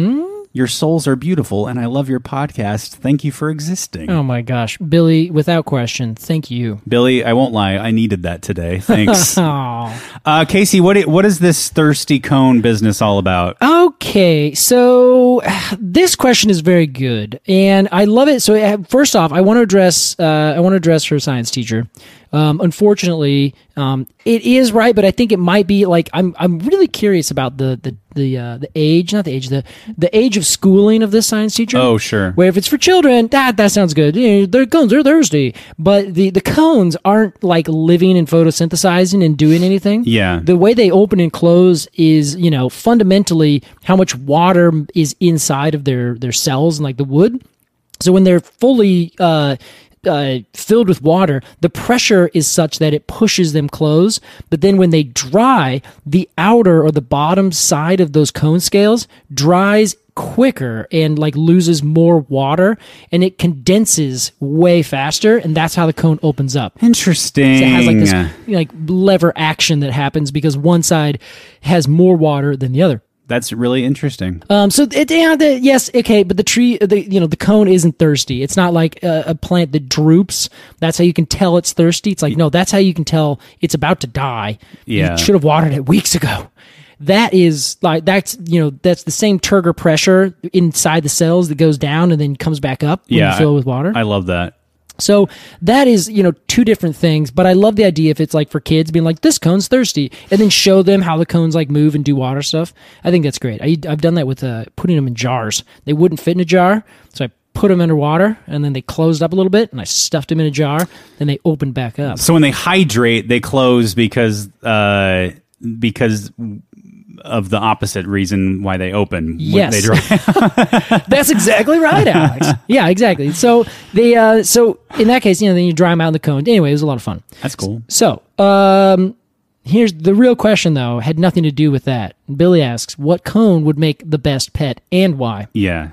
Your souls are beautiful, and I love your podcast. Thank you for existing. Oh my gosh, Billy, without question, thank you. Billy, I won't lie. I needed that today. Thanks. Oh. Casey, what is this thirsty cone business all about? Okay, so this question is very good, and I love it. So first off, I want to address her science teacher. Unfortunately, it is right, but I think it might be like I'm really curious about the age, not the age, the age of schooling of this science teacher. Oh, sure. Where if it's for children, that sounds good. You know, their cones are thirsty, but the cones aren't like living and photosynthesizing and doing anything. Yeah. The way they open and close is, you know, fundamentally how much water is inside of their cells and like the wood. So when they're fully filled with water, the pressure is such that it pushes them close. But then when they dry, the outer or the bottom side of those cone scales dries quicker and like loses more water, and it condenses way faster, and that's how the cone opens up. Interesting. So it has like this like lever action that happens because one side has more water than the other. That's really interesting. Yes, okay, but the cone isn't thirsty. It's not like a plant that droops. That's how you can tell it's thirsty. It's like, no, that's how you can tell it's about to die. Yeah. You should have watered it weeks ago. That's the same turgor pressure inside the cells that goes down and then comes back up when you fill it with water. I love that. So that is, two different things, but I love the idea if it's like for kids being like, this cone's thirsty, and then show them how the cones like move and do water stuff. I think that's great. I've done that with putting them in jars. They wouldn't fit in a jar, so I put them underwater, and then they closed up a little bit, and I stuffed them in a jar, then they opened back up. So when they hydrate, they close because of the opposite reason why they open. Yes. They dry. That's exactly right, Alex. Yeah, exactly. So so in that case, then you dry them out in the cone. Anyway, it was a lot of fun. That's cool. So, here's the real question, though, had nothing to do with that. Billy asks, what cone would make the best pet and why? Yeah.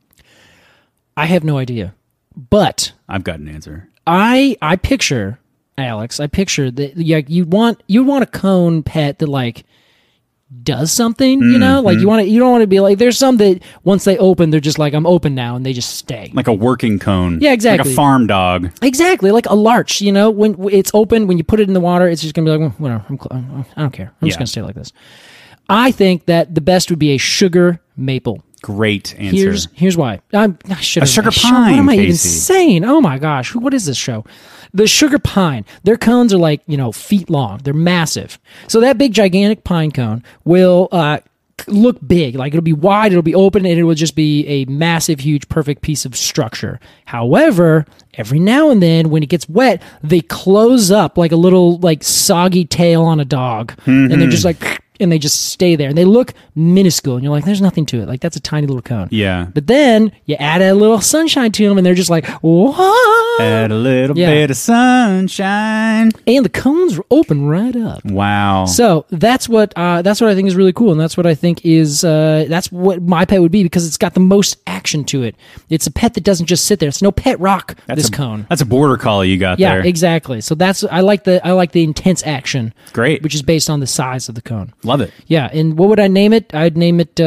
I have no idea, but I've got an answer. I picture, Alex, that you want a cone pet that like does something, you don't want to be like, there's some that once they open, they're just like, I'm open now, and they just stay. Like a working cone. Yeah, exactly. Like a farm dog. Exactly, like a larch, when it's open, when you put it in the water, it's just going to be like, whatever, I don't care. I'm just going to stay like this. I think that the best would be a sugar maple. Great answer. Here's why. A sugar pine. What am I Casey. even saying? Oh my gosh, what is this show? The sugar pine. Their cones are like feet long. They're massive. So that big gigantic pine cone will look big. Like it'll be wide. It'll be open, and it will just be a massive, huge, perfect piece of structure. However, every now and then, when it gets wet, they close up like a little like soggy tail on a dog, and they're just like. And they just stay there, and they look minuscule, and you're like, there's nothing to it. Like, that's a tiny little cone. Yeah. But then you add a little sunshine to them, and they're just like, what? Add a little bit of sunshine. And the cones open right up. Wow. So that's what I think is really cool, and that's what I think is that's what my pet would be, because it's got the most action to it. It's a pet that doesn't just sit there. It's no pet rock. Cone. That's a border collie you got there. Yeah, exactly. So I like the intense action. Great. Which is based on the size of the cone. Love it. Yeah, and what would I name it? I'd name it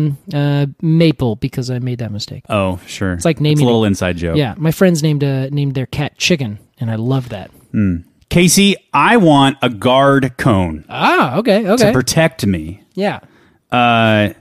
Maple, because I made that mistake. Oh, sure. It's like naming a little inside joke. Yeah, my friends named their cat Chicken, and I love that. Casey, I want a guard cone. Ah, okay. To protect me. Yeah. And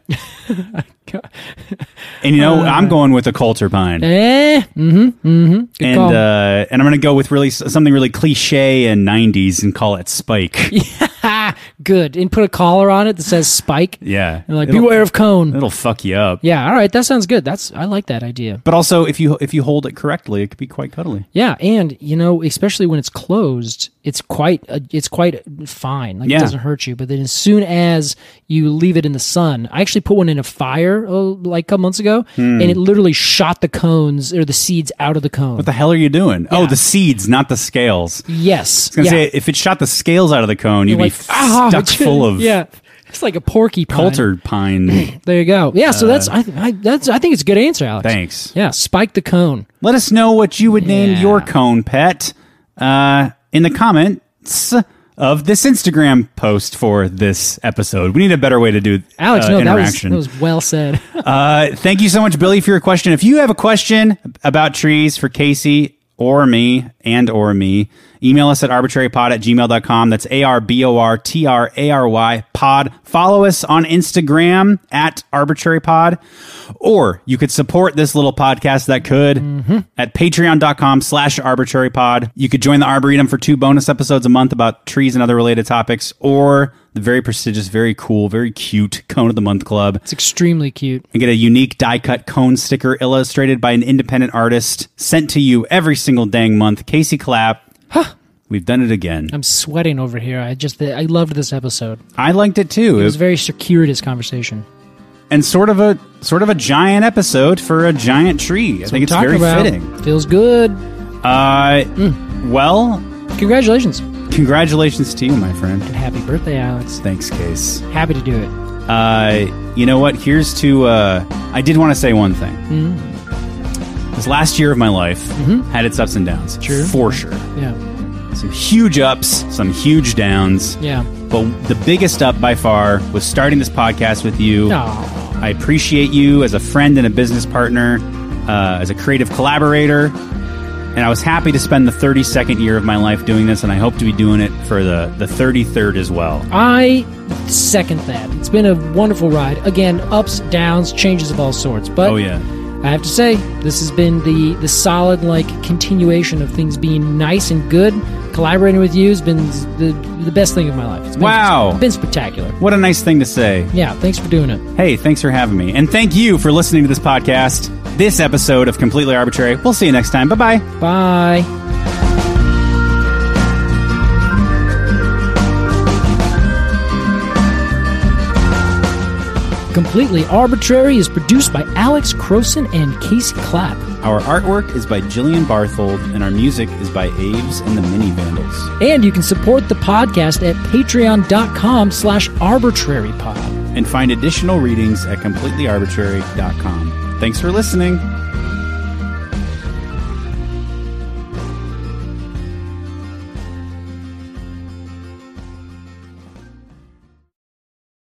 I'm going with a Coulter pine. Good call. And I'm going to go with something really cliche and 90s and call it Spike. Good. And put a collar on it that says Spike. Yeah. And like, beware of cone. It'll fuck you up. Yeah. All right. That sounds good. I like that idea. But also, if you hold it correctly, it could be quite cuddly. Yeah, and especially when it's closed, it's quite fine. Like, it doesn't hurt you. But then as soon as you leave it in the sun, I actually put one in a fire like a couple months ago, and it literally shot the cones or the seeds out of the cone. What the hell are you doing? Yeah. Oh, the seeds, not the scales. Yes. I was going to say, if it shot the scales out of the cone, you'd be stuck full of it's like a porcupine. Coulter pine. There you go. Yeah, so I think it's a good answer, Alex. Thanks. Yeah, Spike the cone. Let us know what you would name your cone pet in the comments of this Instagram post for this episode. We need a better way to do Alex, no, interaction. that was well said. Thank you so much, Billy, for your question. If you have a question about trees for Casey or me, email us at arbitrarypod@gmail.com. That's ARBORTRARY pod. Follow us on Instagram at arbitrarypod. Or you could support this little podcast that could at patreon.com/arbitrarypod. You could join the Arboretum for 2 bonus episodes a month about trees and other related topics, or the very prestigious, very cool, very cute Cone of the Month Club. It's extremely cute. And get a unique die-cut cone sticker illustrated by an independent artist sent to you every single dang month. Casey Clapp. We've done it again. I'm sweating over here. I loved this episode. I liked it too. It was a very circuitous conversation. And sort of a giant episode for a giant tree. I think it's very fitting. Feels good. Well, congratulations. Congratulations to you, my friend. And happy birthday, Alex. Thanks, Case. Happy to do it. You know what? Here's to... I did want to say one thing. This last year of my life had its ups and downs. Sure. For sure. Yeah. Some huge ups, some huge downs. Yeah. But the biggest up by far was starting this podcast with you. Aww. I appreciate you as a friend and a business partner, as a creative collaborator. And I was happy to spend the 32nd year of my life doing this, and I hope to be doing it for the 33rd as well. I second that. It's been a wonderful ride. Again, ups, downs, changes of all sorts. But oh, yeah. I have to say, this has been the solid continuation of things being nice and good. Collaborating with you has been the best thing of my life. It's been spectacular. What a nice thing to say. Yeah, thanks for doing it. Hey, thanks for having me. And thank you for listening to this podcast, this episode of Completely Arbitrary. We'll see you next time. Bye-bye. Bye. Completely Arbitrary is produced by Alex Croson and Casey Clapp. Our artwork is by Jillian Barthold, and our music is by Aves and the Mini Vandals. And you can support the podcast at patreon.com/arbitrarypod. And find additional readings at completelyarbitrary.com. Thanks for listening.